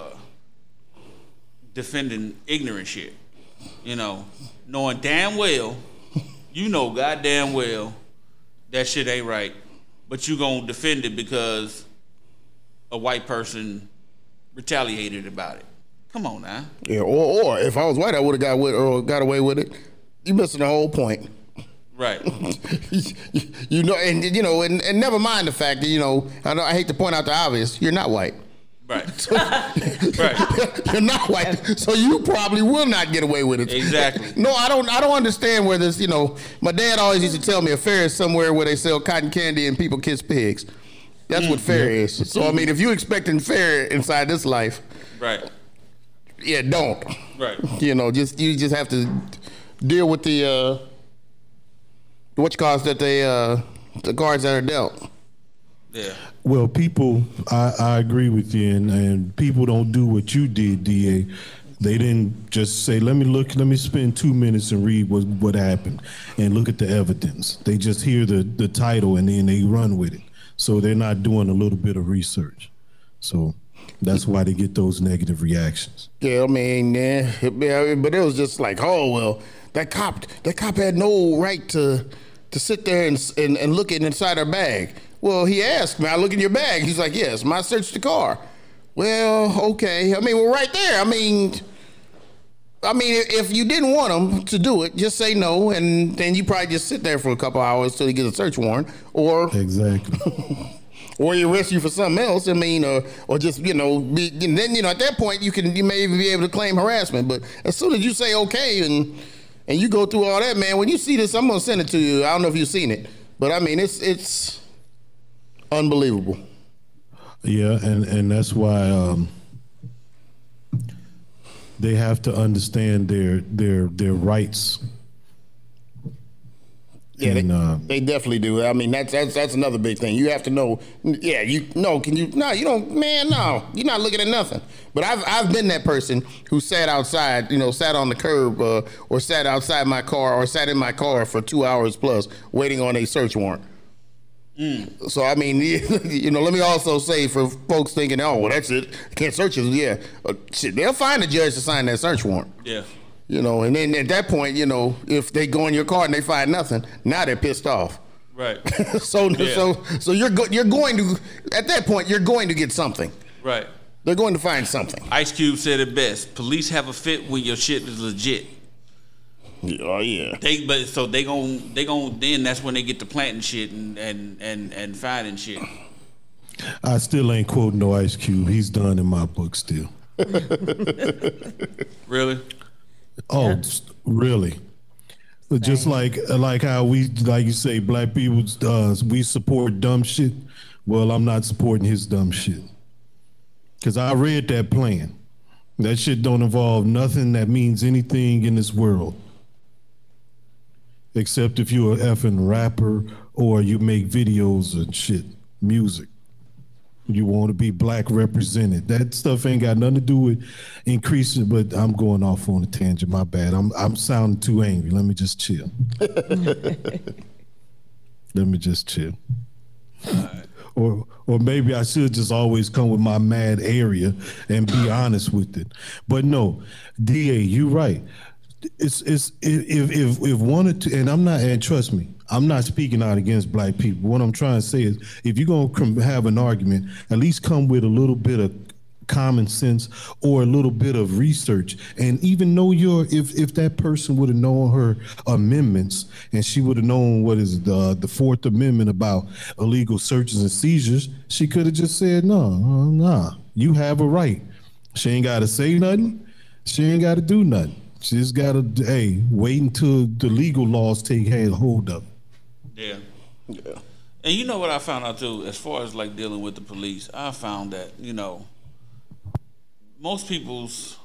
A: defending ignorant shit. You know, knowing damn well, you know, goddamn well, that shit ain't right, but you gonna defend it because a white person retaliated about it. Come on now.
C: Yeah, or or if I was white, I would have got with or got away with it. You missing the whole point.
A: Right.
C: You know, and you know, and, and never mind the fact that, you know, I know I hate to point out the obvious, you're not white.
A: Right.
C: So,
A: right.
C: You're not white, so you probably will not get away with it.
A: Exactly.
C: No, I don't I don't understand where this, you know, my dad always used to tell me a fair is somewhere where they sell cotton candy and people kiss pigs. That's mm, what fair yeah. is. So I mean, if you're expecting fair inside this life,
A: right.
C: Yeah, don't.
A: Right.
C: You know, just you just have to deal with the uh, what you call that they uh, the cards that are dealt.
A: Yeah.
D: Well, people, I, I agree with you, and, and people don't do what you did, D A. They didn't just say, let me look, let me spend two minutes and read what, what happened and look at the evidence. They just hear the, the title and then they run with it. So they're not doing a little bit of research. So that's why they get those negative reactions.
C: Yeah, I mean, yeah, it, but it was just like, oh, well, that cop, that cop had no right to to sit there and, and, and look at inside her bag. Well, he asked me, I look in your bag. He's like, yes, my search the car. Well, okay. I mean, well, right there. I mean, I mean, if you didn't want him to do it, just say no, and then you probably just sit there for a couple hours till he gets a search warrant, or
D: exactly,
C: or he arrest you for something else. I mean, or or just you know, be, and then you know at that point you can you may even be able to claim harassment. But as soon as you say okay and and you go through all that, man, when you see this, I'm gonna send it to you. I don't know if you've seen it, but I mean, it's it's unbelievable.
D: Yeah, and, and that's why um, they have to understand their their their rights.
C: Yeah,
D: and,
C: they,
D: uh,
C: they definitely do. I mean, that's that's that's another big thing. You have to know. Yeah, you no. Can you? No, you don't. Man, no. You're not looking at nothing. But I've I've been that person who sat outside, you know, sat on the curb uh, or sat outside my car or sat in my car for two hours plus waiting on a search warrant. Mm. So I mean, you know, let me also say for folks thinking, oh, well, that's it, can't search it. Yeah, uh, shit, they'll find a judge to sign that search warrant.
A: Yeah.
C: You know, and then at that point, you know, if they go in your car and they find nothing, now they're pissed off.
A: Right.
C: so
A: yeah.
C: so so you're go- you're going to at that point you're going to get something.
A: Right.
C: They're going to find something.
A: Ice Cube said it best: police have a fit when your shit is legit.
C: Oh yeah.
A: They but so they gon' they gon' then that's when they get to planting shit and and and, and finding shit.
D: I still ain't quoting no Ice Cube. He's done in my book still.
A: Really?
D: Oh, yeah. Really? But just like like how we like you say, black people uh, we support dumb shit. Well, I'm not supporting his dumb shit because I read that plan. That shit don't involve nothing that means anything in this world. Except if you're an effing rapper or you make videos and shit, music. You want to be black represented. That stuff ain't got nothing to do with increasing, but I'm going off on a tangent, my bad. I'm I'm sounding too angry. Let me just chill. Let me just chill. Right. Or or maybe I should just always come with my mad area and be honest with it. But no, D A, you right. It's it's if if if one or two, and I'm not, and trust me, I'm not speaking out against black people. What I'm trying to say is, if you're gonna have an argument, at least come with a little bit of common sense or a little bit of research, and even know your if if that person would have known her amendments and she would have known what is the the Fourth Amendment about illegal searches and seizures, she could have just said no, nah, you have a right. She ain't got to say nothing. She ain't got to do nothing. She just got to, hey, wait until the legal laws take hold of it.
A: Yeah. Yeah. And you know what I found out too, as far as like dealing with the police, I found that, you know, most people's,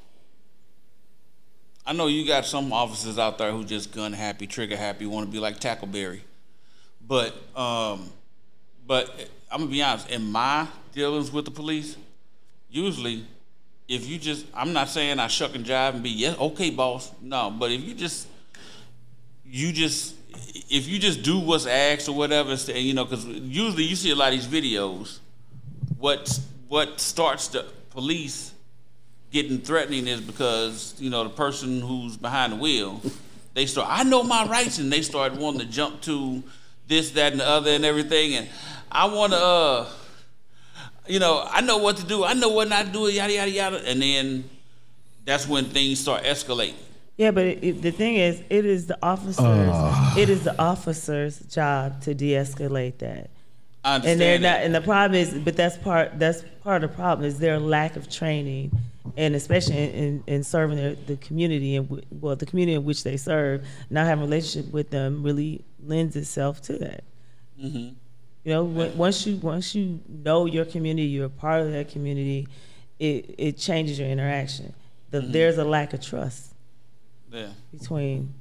A: I know you got some officers out there who just gun happy, trigger happy, want to be like Tackleberry. But, um, but I'm going to be honest, in my dealings with the police, usually, if you just, I'm not saying I shuck and jive and be, yeah, okay, boss. No, but if you just, you just, if you just do what's asked or whatever, and you know, because usually you see a lot of these videos, what what starts the police getting threatening is because, you know, the person who's behind the wheel, they start, I know my rights, and they start wanting to jump to this, that, and the other and everything, and I want to, uh, you know, I know what to do. I know what not to do, yada, yada, yada. And then that's when things start escalating.
F: Yeah, but it, it, the thing is, it is the officers, uh. it is the officer's job to de-escalate that.
A: I understand
F: and they're
A: that.
F: not, and the problem is, but that's part, that's part of the problem is their lack of training, and especially in, in, in serving their, the community, and well, the community in which they serve, not having a relationship with them really lends itself to that. Mm-hmm. You know, when, once you once you know your community, you're a part of that community, it, it changes your interaction. The, mm-hmm. There's a lack of trust
A: yeah.
F: between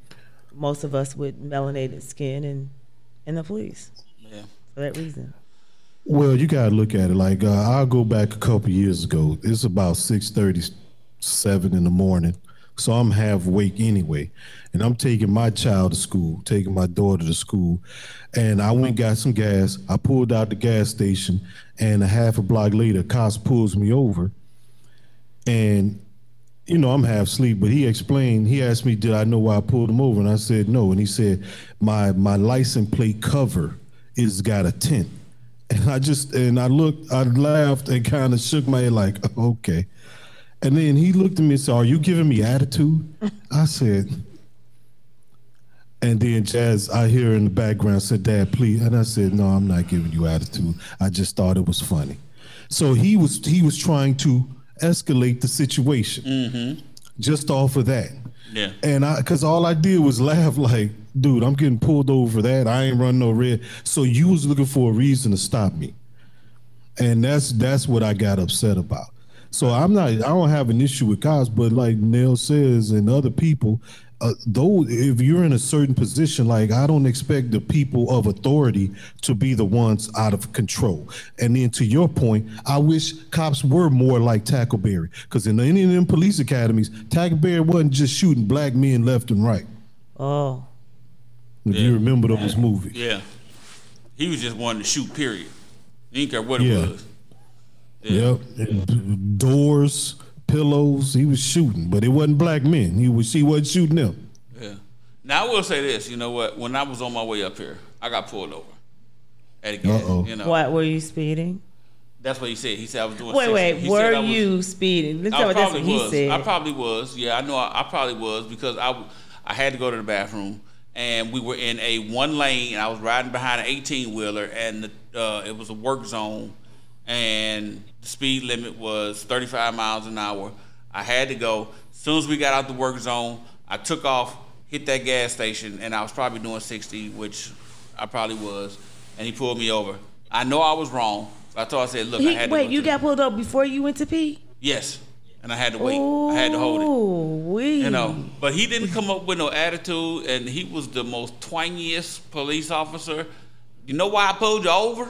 F: most of us with melanated skin and and the police.
A: Yeah.
F: For that reason.
D: Well, you gotta look at it like uh, I'll go back a couple years ago. It's about six thirty-seven in the morning, so I'm half awake anyway, and I'm taking my child to school, taking my daughter to school, and I went and got some gas. I pulled out the gas station, and a half a block later, cops pulls me over, and you know I'm half asleep. But he explained. He asked me, "Did I know why I pulled him over?" And I said no. And he said, "My my license plate cover is got a tint." And I just, and I looked, I laughed and kind of shook my head like, oh, okay. And then he looked at me and said, are you giving me attitude? I said, and then Jazz, I hear in the background said, Dad, please. And I said, no, I'm not giving you attitude. I just thought it was funny. So he was, he was trying to escalate the situation
A: Mm-hmm.
D: just off of that.
A: Yeah.
D: And I, cause all I did was laugh like, dude, I'm getting pulled over for that. I ain't running no red. So you was looking for a reason to stop me. And that's that's what I got upset about. So I'm not, I don't have an issue with cops, but like Nell says and other people, uh, though, if you're in a certain position, like I don't expect the people of authority to be the ones out of control. And then to your point, I wish cops were more like Tackleberry, because in any of them police academies, Tackleberry wasn't just shooting black men left and right.
F: Oh.
D: If
A: Yeah.
D: you remember those movies.
A: Yeah. He was just wanting to shoot, period. He didn't care what it
D: Yeah.
A: was. Yeah.
D: Yep. And doors, pillows, he was shooting, but it wasn't black men. He was, he wasn't shooting them.
A: Yeah. Now I will say this. You know what? When I was on my way up here, I got pulled over. At a gas,
D: Uh-oh.
A: you know.
F: What, were you speeding?
A: That's what he said. He said I was doing.
F: Wait,
A: sixty.
F: wait,
A: He said
F: were
A: I was-
F: you speeding? Let's
A: I
F: tell me that's
A: probably
F: what he
A: was.
F: said.
A: I probably was. Yeah, I know. I, I probably was because I, w- I had to go to the bathroom, and we were in a one lane. And I was riding behind an eighteen wheeler, and the, uh, it was a work zone, and the speed limit was thirty-five miles an hour. I had to go. As soon as we got out the work zone, I took off, hit that gas station, and I was probably doing sixty, which I probably was, and he pulled me over. I know I was wrong. But I told I said, look, I
F: He,
A: had to
F: wait,
A: go
F: you
A: to
F: got pulled up before you went to pee?
A: Yes, and I had to wait. I had to hold it.
F: Oh, we.
A: You know, but he didn't come up with no attitude, and he was the most twangiest police officer. You know why I pulled you over?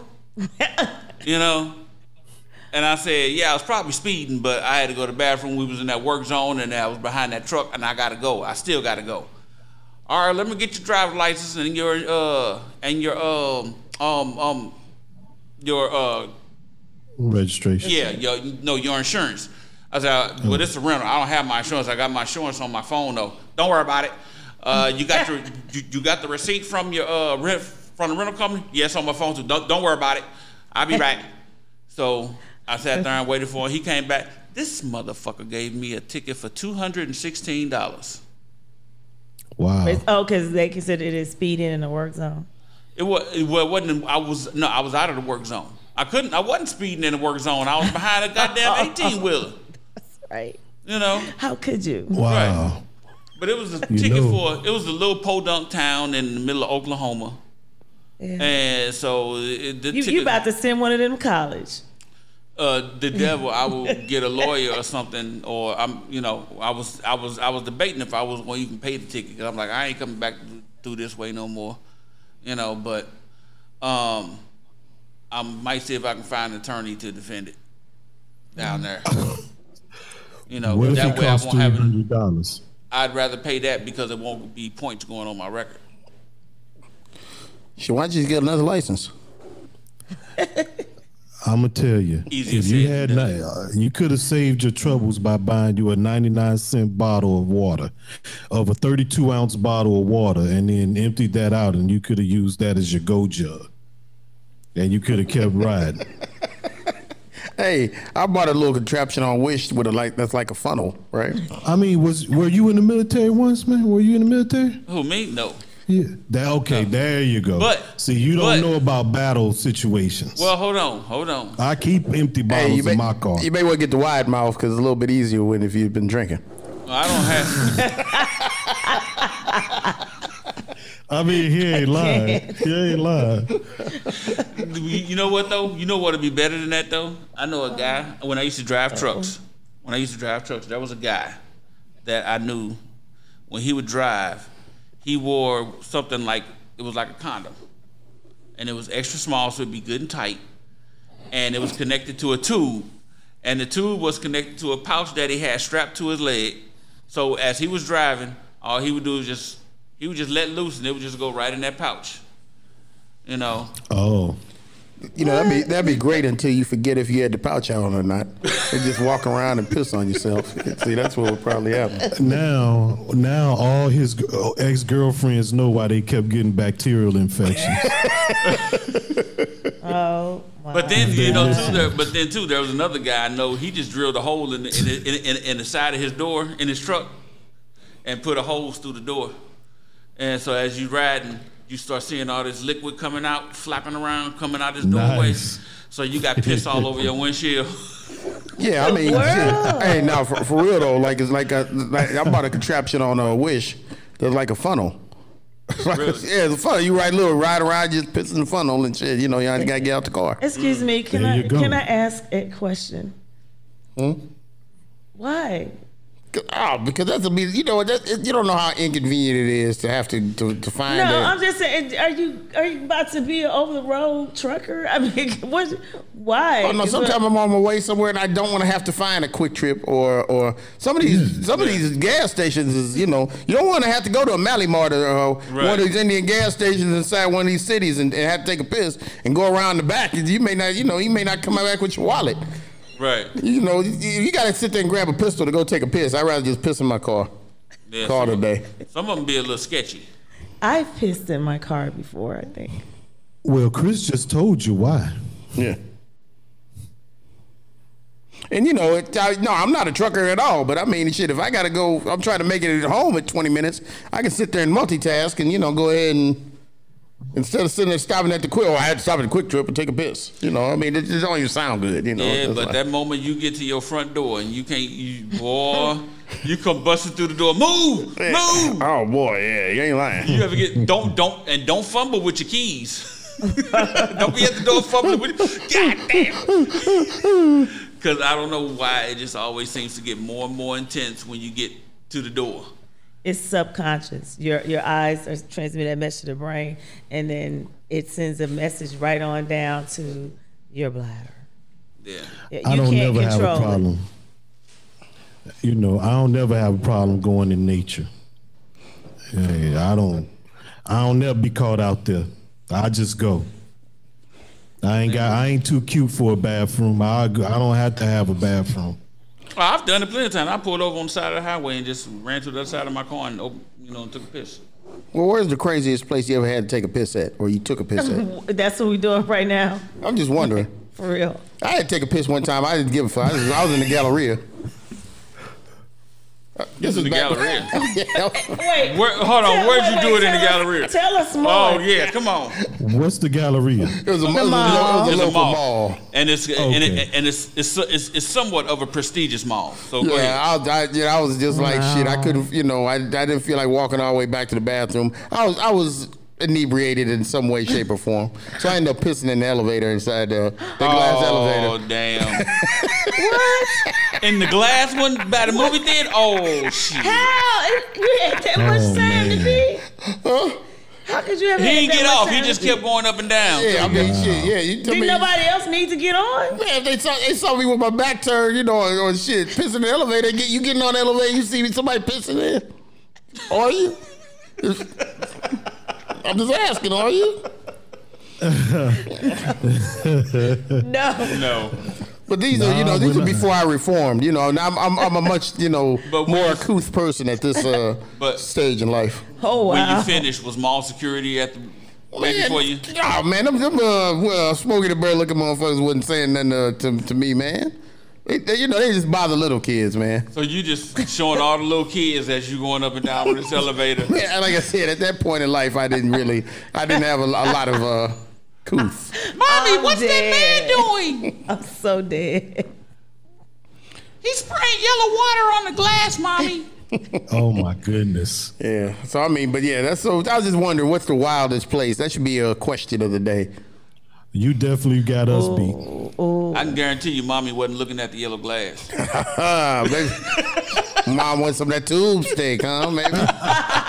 A: You know? And I said, yeah, I was probably speeding, but I had to go to the bathroom. We was in that work zone, and I was behind that truck, and I got to go. I still got to go. All right, let me get your driver's license and your uh and your um um um your uh
D: Registration.
A: yeah, your, no, your insurance. I said, well, this is a rental. I don't have my insurance. I got my insurance on my phone, though. Don't worry about it. Uh, you got your, you, you got the receipt from your uh, rent from the rental company? Yes, on my phone too. Don't, don't worry about it. I'll be back. So I sat there and waited for him. He came back. This motherfucker gave me a ticket for two hundred and sixteen dollars.
D: Wow.
F: It's- oh, because they consider it as speeding in the work zone.
A: It was, it wasn't. I was no. I was out of the work zone. I couldn't. I wasn't speeding in the work zone. I was behind a goddamn eighteen wheeler.
F: Right.
A: You know.
F: How could you?
D: Wow.
A: But it was a
D: You
A: ticket
D: know.
A: for. It was a little podunk town in the middle of Oklahoma,
F: Yeah.
A: and so it, the
F: You,
A: ticket.
F: you about to send one of them to college.
A: uh, the devil. I will get a lawyer or something, or I'm. You know. I was. I was. I was debating if I was going to even pay the ticket. Cause I'm like, I ain't coming back through this way no more. You know. But um, I might see if I can find an attorney to defend it down there. You know,
D: What if
A: that
D: it
A: way I
D: costs
A: won't
D: three
A: have it.
D: hundred dollars?
A: I'd rather pay that because it won't be points going on my record.
C: So why don't you just get another license?
D: I'm gonna tell you,
A: Easier
D: if you
A: said
D: had,
A: than
D: ni- uh, you could have saved your troubles by buying you a ninety-nine cent bottle of water, of a thirty-two ounce bottle of water, and then emptied that out, and you could have used that as your go jug, and you could have kept riding.
C: Hey, I bought a little contraption on Wish with a like that's like a funnel, right?
D: I mean, was were you in the military once, man? Were you in the military?
A: Who, me? No.
D: Yeah. That, okay, there you go.
A: But-
D: see, you don't
A: but-
D: know about battle situations.
A: Well, hold on, hold on.
D: I keep empty bottles
C: Hey, you may,
D: in my car.
C: you may want to get the wide mouth because it's a little bit easier when if you've been drinking.
A: I don't have.
D: I mean, he ain't lying. He ain't lying.
A: You know what though? You know what'd be better than that though? I know a guy when I used to drive trucks. When I used to drive trucks, there was a guy that I knew when he would drive, he wore something like, it was like a condom. And it was extra small, so it'd be good and tight. And it was connected to a tube. And the tube was connected to a pouch that he had strapped to his leg. So as he was driving, all he would do is just, he would just let loose and it would just go right in that pouch. You know?
D: Oh.
C: You know, that'd be, that'd be great until you forget if you had the pouch on or not. And just walk around and piss on yourself. See, that's what would probably happen.
D: Now, now all his ex-girlfriends know why they kept getting bacterial infections.
F: Oh, wow.
A: But then, you know, too, there, but then too, there was another guy I know, he just drilled a hole in the, in, the, in, in, in the side of his door, in his truck, and put a hose through the door. And so as you riding, you start seeing all this liquid coming out, flapping around, coming out this doorway.
D: Nice.
A: So you got piss all over your windshield.
C: Yeah, I mean, shit. Hey, now for, for real though, like it's like a, like I bought a contraption on a Wish. There's like a funnel. Like,
A: Really?
C: yeah, it's a funnel. You ride a little ride around, just piss in the funnel and shit. You know, you ain't gotta get out the car.
F: Excuse me, can
D: There
F: I
D: you go.
F: can I ask a question?
C: Hmm?
F: Why?
C: Oh, because that's a be. You know, that, you don't know how inconvenient it is to have to to, to find
F: No,
C: that.
F: I'm just saying. Are you are you about to be an over the road trucker? I mean, what? Why?
C: Oh no! Sometimes I'm on my way somewhere and I don't want to have to find a Quick Trip or or some of these some of these gas stations is, you know, you don't want to have to go to a Mally Mart or uh,
A: Right.
C: one of these Indian gas stations inside one of these cities and, and have to take a piss and go around the back. You may not, you know, you may not come back with your wallet.
A: Right.
C: You know, you, you got to sit there and grab a pistol to go take a piss. I'd rather just piss in my car.
A: Yeah,
C: Call
A: some,
C: today.
A: Some of them be a little sketchy.
F: I've pissed in my car before. I think.
D: Well, Chris just told you why.
C: Yeah. And you know, it, I, no, I'm not a trucker at all. But I mean, shit, if I got to go, I'm trying to make it at home at twenty minutes. I can sit there and multitask and, you know, go ahead and, instead of sitting there stopping at the quick, oh, I had to stop at the Quick Trip and take a piss. You know, I mean, it just don't even sound good, you know.
A: Yeah,
C: It's
A: but
C: like-
A: that moment you get to your front door and you can't, you boy, you come busting through the door. Move, move.
C: Oh, boy, yeah, you ain't lying.
A: You ever get don't don't and don't fumble with your keys. Don't be at the door fumbling with. God damn. Because I don't know why it just always seems to get more and more intense when you get to the door.
F: It's subconscious. Your your eyes are transmitting that message to the brain, and then it sends a message right on down to your bladder.
A: Yeah.
F: You
D: I don't
F: can't
D: never have a
F: control it.
D: problem. You know, I don't never have a problem going in nature. Yeah, I don't. I don't never be caught out there. I just go. I ain't got. I ain't too cute for a bathroom. I go, I don't have to have a bathroom.
A: Oh, I've done it plenty of times. I pulled over on the side of the highway and just ran to the other side of my car and opened, you know, and took a piss.
C: Well, where's the craziest place you ever had to take a piss at, or you took a piss at?
F: That's what we're doing right now,
C: I'm just wondering.
F: for real.
C: I had to take a piss one time. I didn't give a fuck. I was, I was in the Galleria. Uh,
A: This is the
C: back-
A: Galleria.
C: Yeah.
F: Wait,
A: Where, hold on,
F: tell-
A: where'd
F: wait,
A: you
F: wait,
A: do it in the
F: tell us-
A: Galleria?
F: Tell us more.
A: Oh yeah, come on.
D: What's the Galleria?
C: It was a, it was a,
F: mall.
C: it was a
A: It's a
C: local
A: mall.
C: mall.
A: and it's and,
D: Okay.
A: it, and it's, it's it's it's somewhat of a prestigious mall. So go ahead.
C: Yeah, I, was- I, yeah, I was just like shit. I couldn't, you know, I, I didn't feel like walking all the way back to the bathroom. I was I was inebriated in some way, shape, or form. So I ended up pissing in the elevator inside the, the glass
A: oh
C: elevator.
A: damn! What? In the glass one by the movie theater? Oh shit!
F: How? You had that much
D: Oh,
F: time to
D: man.
F: be?
C: Huh?
F: How could you have
A: He
F: had
A: didn't
F: that
A: get
F: much
A: off. He
F: time
A: just
F: to
A: kept
F: pee?
A: going up and down.
C: Yeah, I mean, shit. Yeah, you tell
F: Did
C: me.
F: nobody else need to get on?
C: Man, if they saw they saw me with my back turned, you know, or, or shit, pissing in the elevator. Get you getting on the elevator, you see somebody pissing in. Are you? I'm just asking. Are you?
F: No.
A: No.
C: But these are, you know,
D: Nah,
C: these
D: we're
C: are
D: not.
C: before I reformed. You know, and I'm I'm, I'm a much, you know,
A: But when
C: more
A: you-
C: uncouth person at this uh,
A: But-
C: stage in life.
F: Oh
A: When
F: wow.
A: you finished, was mall security at the waiting for you?
C: Oh man, them, them uh, well, Smokey the Bear looking motherfuckers wasn't saying nothing uh, to to me, man. They, they, you know, they just bother little kids, man.
A: So you just showing all the little kids as you going up and down with this elevator.
C: Yeah, like I said, at that point in life, I didn't really, I didn't have a, a lot of uh, couth.
A: Mommy,
F: I'm
A: what's
F: dead.
A: that man doing?
F: I'm so dead.
A: He's spraying yellow water on the glass, mommy.
D: Oh my goodness.
C: Yeah. So I mean, but yeah, that's so. I was just wondering, what's the wildest place? That should be a question of the day.
D: You definitely got us beat.
A: I can guarantee you, mommy wasn't looking at the yellow glass.
C: Ah, baby. Mom wants some of that tube steak, huh, maybe?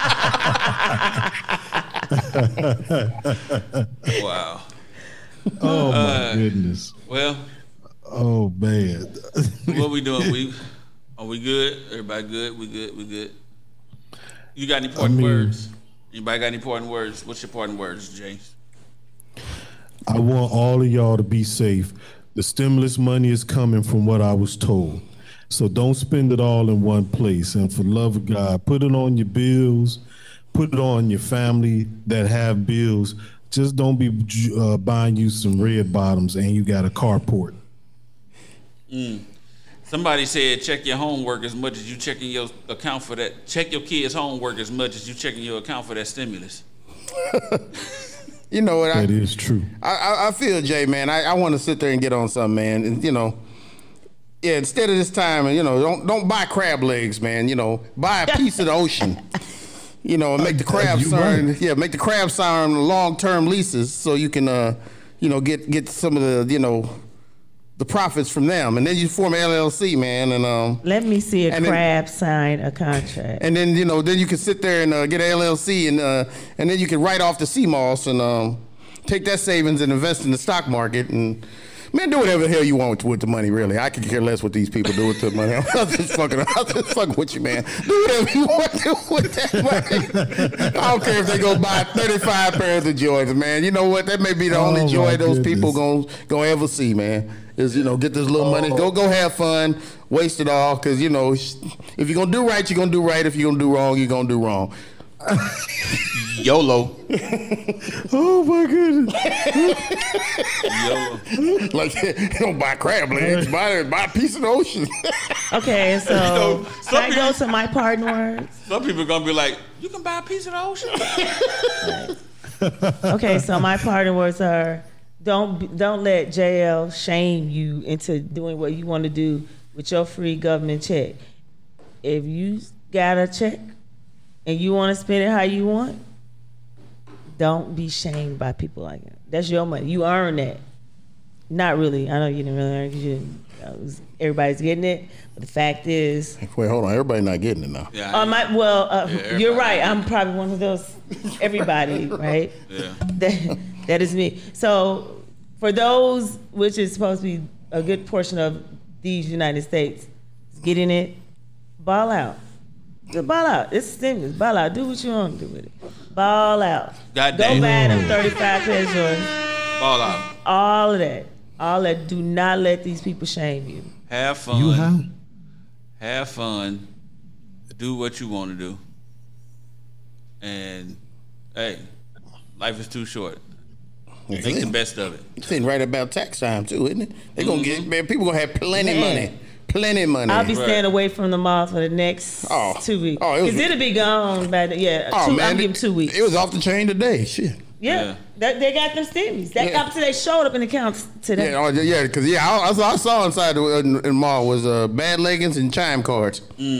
A: Wow.
D: Oh my
A: Uh,
D: goodness.
A: Well,
D: Oh man.
A: what we doing? We are we good? Everybody good? We good? We good? You got any important
D: I mean-
A: words? Anybody got any important words? What's your important words, James?
D: I want all of y'all to be safe. The stimulus money is coming from what I was told. So don't spend it all in one place. And for the love of God, put it on your bills, put it on your family that have bills. Just don't be uh, buying you some red bottoms and you got a carport.
A: Mm. Somebody said check your homework as much as you checking your account for that. Check your kids' homework as much as you checking your account for that stimulus.
C: You know what?
D: That
C: I,
D: is true.
C: I, I, I feel, Jay, man. I, I want to sit there and get on something, man. And, you know, yeah, instead of this time, you know, don't don't buy crab legs, man. You know, buy a piece of the ocean. You know, and make the crab
D: You
C: siren,
D: right.
C: yeah, make the crab siren long-term leases so you can, uh, you know, get get some of the, you know, the profits from them, and then you form an L L C, man, and um.
F: Let me see a
C: And then-
F: crab sign a contract.
C: And then you know, then you can sit there and uh, get an L L C, and uh, and then you can write off the C M O S and um, take that savings and invest in the stock market. And man, do whatever the hell you want with the money. Really, I could care less what these people do with the money. I'm just fucking, I'm just fucking with you, man. Do whatever you want to do with that money. I don't care if they go buy thirty-five pairs of Jordans, man. You know what? That may be the
D: Oh,
C: only
D: my
C: joy those people
D: goodness.
C: gonna gonna ever see, man. Is, you know, get this little money, go go have fun, waste it all, because, you know, if you're going to do right, you're going to do right. If you're going to do wrong, you're going to do wrong.
A: YOLO.
D: Oh my goodness.
A: YOLO.
C: Like, don't buy crab legs, buy, buy a piece of the ocean.
F: Okay, so
A: know,
F: can
A: some
F: I go to my parting words?
A: Some people are gonna be like, you can buy a piece of the ocean.
F: Okay, so my parting words are: don't be- don't let J L shame you into doing what you want to do with your free government check. If you got a check and you want to spend it how you want, don't be shamed by people like that. That's your money. You earn that. Not really. I know you didn't really earn it because you didn't. Uh, it was, everybody's getting it. But the fact is,
C: Wait, hold on. Everybody not getting it now.
A: Yeah.
F: uh, my, well, uh,
A: Yeah,
F: you're
A: everybody.
F: right. I'm probably one of those. Everybody, right?
A: Yeah.
F: That, that is me. So for those, which is supposed to be a good portion of these United States, getting it, ball out. Just ball out. It's stimulus. Ball out. Do what you want to do with it. Ball out.
A: God
F: Go
A: damn.
F: buy them thirty-five pairs of Jordans.
A: Ball out.
F: All of that. All that. Do not let these people shame you.
A: Have fun.
D: You have
A: Have fun. Do what you want to do. And hey, life is too short. Make the best of it.
C: It's sitting right about tax time too, isn't it? They're gonna get, man. People gonna have plenty of
F: Man.
C: money, plenty of money.
F: I'll be
A: Right.
F: staying away from the mall for the next
C: Oh.
F: two weeks.
C: Oh, it was-
F: Because it'll be gone by the, yeah.
C: Oh
F: two,
C: man,
F: I'm giving two weeks.
C: It was off the chain today. Shit.
F: yeah.
A: Yeah.
F: That, they got them stimmies. That
C: Yeah.
F: up to they showed up in the accounts today.
C: Yeah, oh, yeah, because yeah, I, I saw, I saw inside the, in, in the mall was uh, bad leggings and chime cards.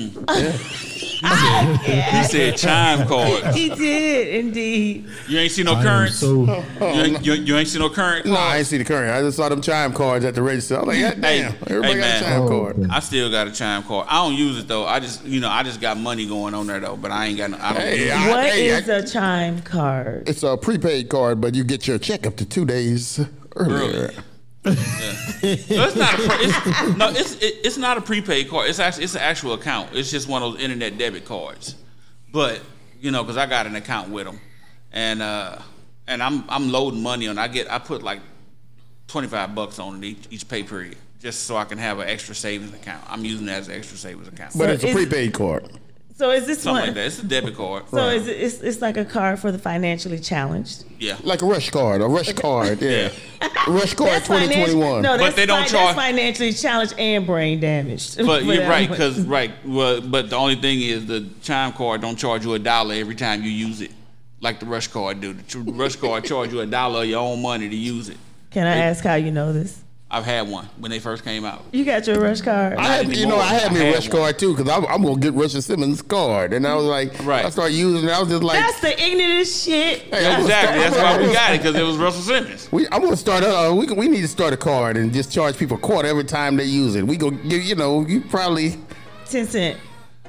A: He said chime card.
F: He did indeed.
A: You ain't see no
D: I am
A: currents.
D: so
A: you, ain't, you, you ain't see no current
C: No, I
A: cards?
C: ain't see the current. I just saw them chime cards at the register. I'm like, God damn,
A: Hey,
C: everybody
A: hey,
C: got
A: man.
C: a chime
D: Oh,
C: card.
D: okay.
A: I still got a chime card. I don't use it though. I just, you know, I just got money going on there though. But I ain't got no. I don't.
C: Hey,
A: use it.
C: I-
F: What
C: hey,
F: is
C: I-
F: a chime card?
C: It's a prepaid card, but you get your check up to two days earlier.
A: Early. No, it's not a. Pre, it's, no, it's it, it's not a prepaid card. It's actually it's an actual account. It's just one of those internet debit cards. But you know, because I got an account with them, and uh, and I'm I'm loading money on. I get I put like twenty five bucks on it each, each pay period, just so I can have an extra savings account. I'm using that as an extra savings account.
C: But
F: So
C: it's a
F: is-
C: prepaid card.
F: So is this
A: Something
F: one?
A: like that. It's a debit card.
F: So is it, it's, it's like a card for the financially challenged.
A: Yeah.
C: Like a rush card, a rush card, yeah. rush card
F: That's
C: twenty
F: financial-
C: twenty-one.
F: No, that's,
A: they don't
F: fi-
A: charge-
F: that's financially challenged and brain damaged.
A: But you're
F: Without-
A: right, because right. Well, but the only thing is the chime card don't charge you a dollar every time you use it, like the rush card do. The tr- rush card charge you a dollar of your own money to use it.
F: Can I ask how you know this?
A: I've had one when they first came out.
F: You got your rush card.
C: I had, you know, I had me
A: I
C: a
A: had
C: rush
A: one.
C: card too, because I'm, I'm gonna get Russia Simmons' card, and I was like,
A: Right.
C: I started using it. I was just like,
F: That's the ignorant shit.
C: Hey, I'm gonna
A: Exactly.
C: start-
A: That's
C: I'm
A: why
C: gonna-
A: we got it because it was Russell Simmons.
C: We, I'm gonna start. Uh, we we need to start a card and just charge people a quarter every time they use it. We go, you, you know, you probably
F: Ten cent.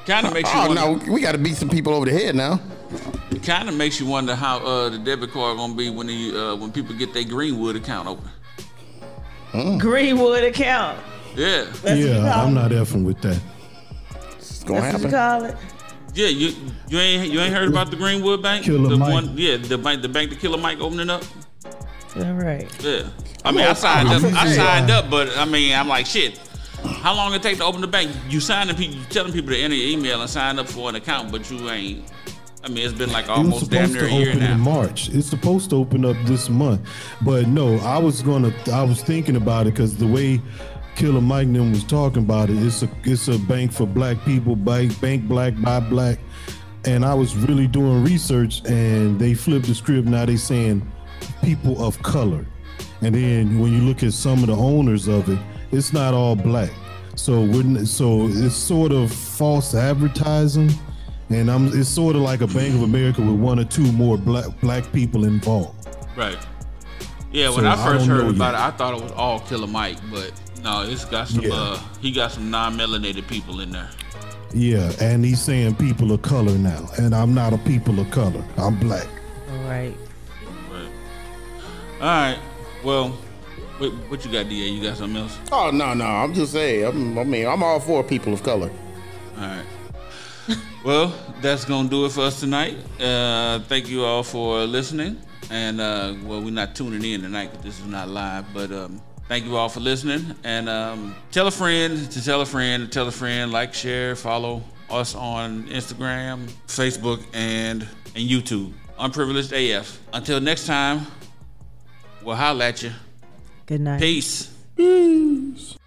A: Kind of makes you.
C: Oh
A: wonder,
C: no, we got to beat some people over the head now.
A: It kind of makes you wonder how uh, the debit card gonna be when the uh, when people get their Greenwood account open.
C: Mm.
F: Greenwood account.
A: Yeah.
F: That's what you
D: Yeah,
F: call
D: I'm
F: it.
D: not effing with that.
C: It's gonna
F: That's what you
C: happen.
F: call it.
A: Yeah, you you ain't you ain't heard about the Greenwood Bank?
D: Killer
A: the
D: Mike.
A: one, yeah, the bank, the bank that Killer Mike opening up.
F: All right.
A: Yeah, I mean, I signed
C: I'm
A: up. I
C: saying.
A: signed up, but I mean, I'm like, shit. How long it take to open the bank? You signing people, you telling people to enter your email and sign up for an account, but you ain't. I mean, it's been like
D: It was
A: almost damn
D: supposed
A: near a
D: to
A: year
D: open in
A: now.
D: March. It's supposed to open up this month, but no, I was gonna. I was thinking about it because the way Killer Mike and them was talking about it, it's a it's a bank for black people, bank bank black by black, and I was really doing research, and they flipped the script. Now they saying people of color, and then when you look at some of the owners of it, it's not all black. So we're so it's sort of false advertising. And I'm, it's sort of like a Bank of America with one or two more black black people involved.
A: Right. Yeah,
D: So
A: when I
D: I
A: first
D: don't
A: heard
D: know
A: about
D: yet.
A: it, I thought it was all Killer Mike, but no, it's got some.
D: Yeah.
A: Uh, he got some non-melanated people in there.
D: Yeah, and he's saying people of color now, and I'm not a people of color. I'm black.
F: All right.
A: Right. All right. Well, what, what you got, D A? You got something else?
C: Oh no, no. I'm just saying. I'm, I mean, I'm all for people of color.
A: All right. Well, that's gonna do it for us tonight. Uh, thank you all for listening, and uh, well, we're not tuning in tonight because this is not live, but um, thank you all for listening. And um, tell a friend to tell a friend to tell a friend. Like, share, follow us on Instagram, Facebook, and and YouTube. Unprivileged A F. Until next time, we'll holla at you.
F: Good night.
A: Peace.
C: Peace.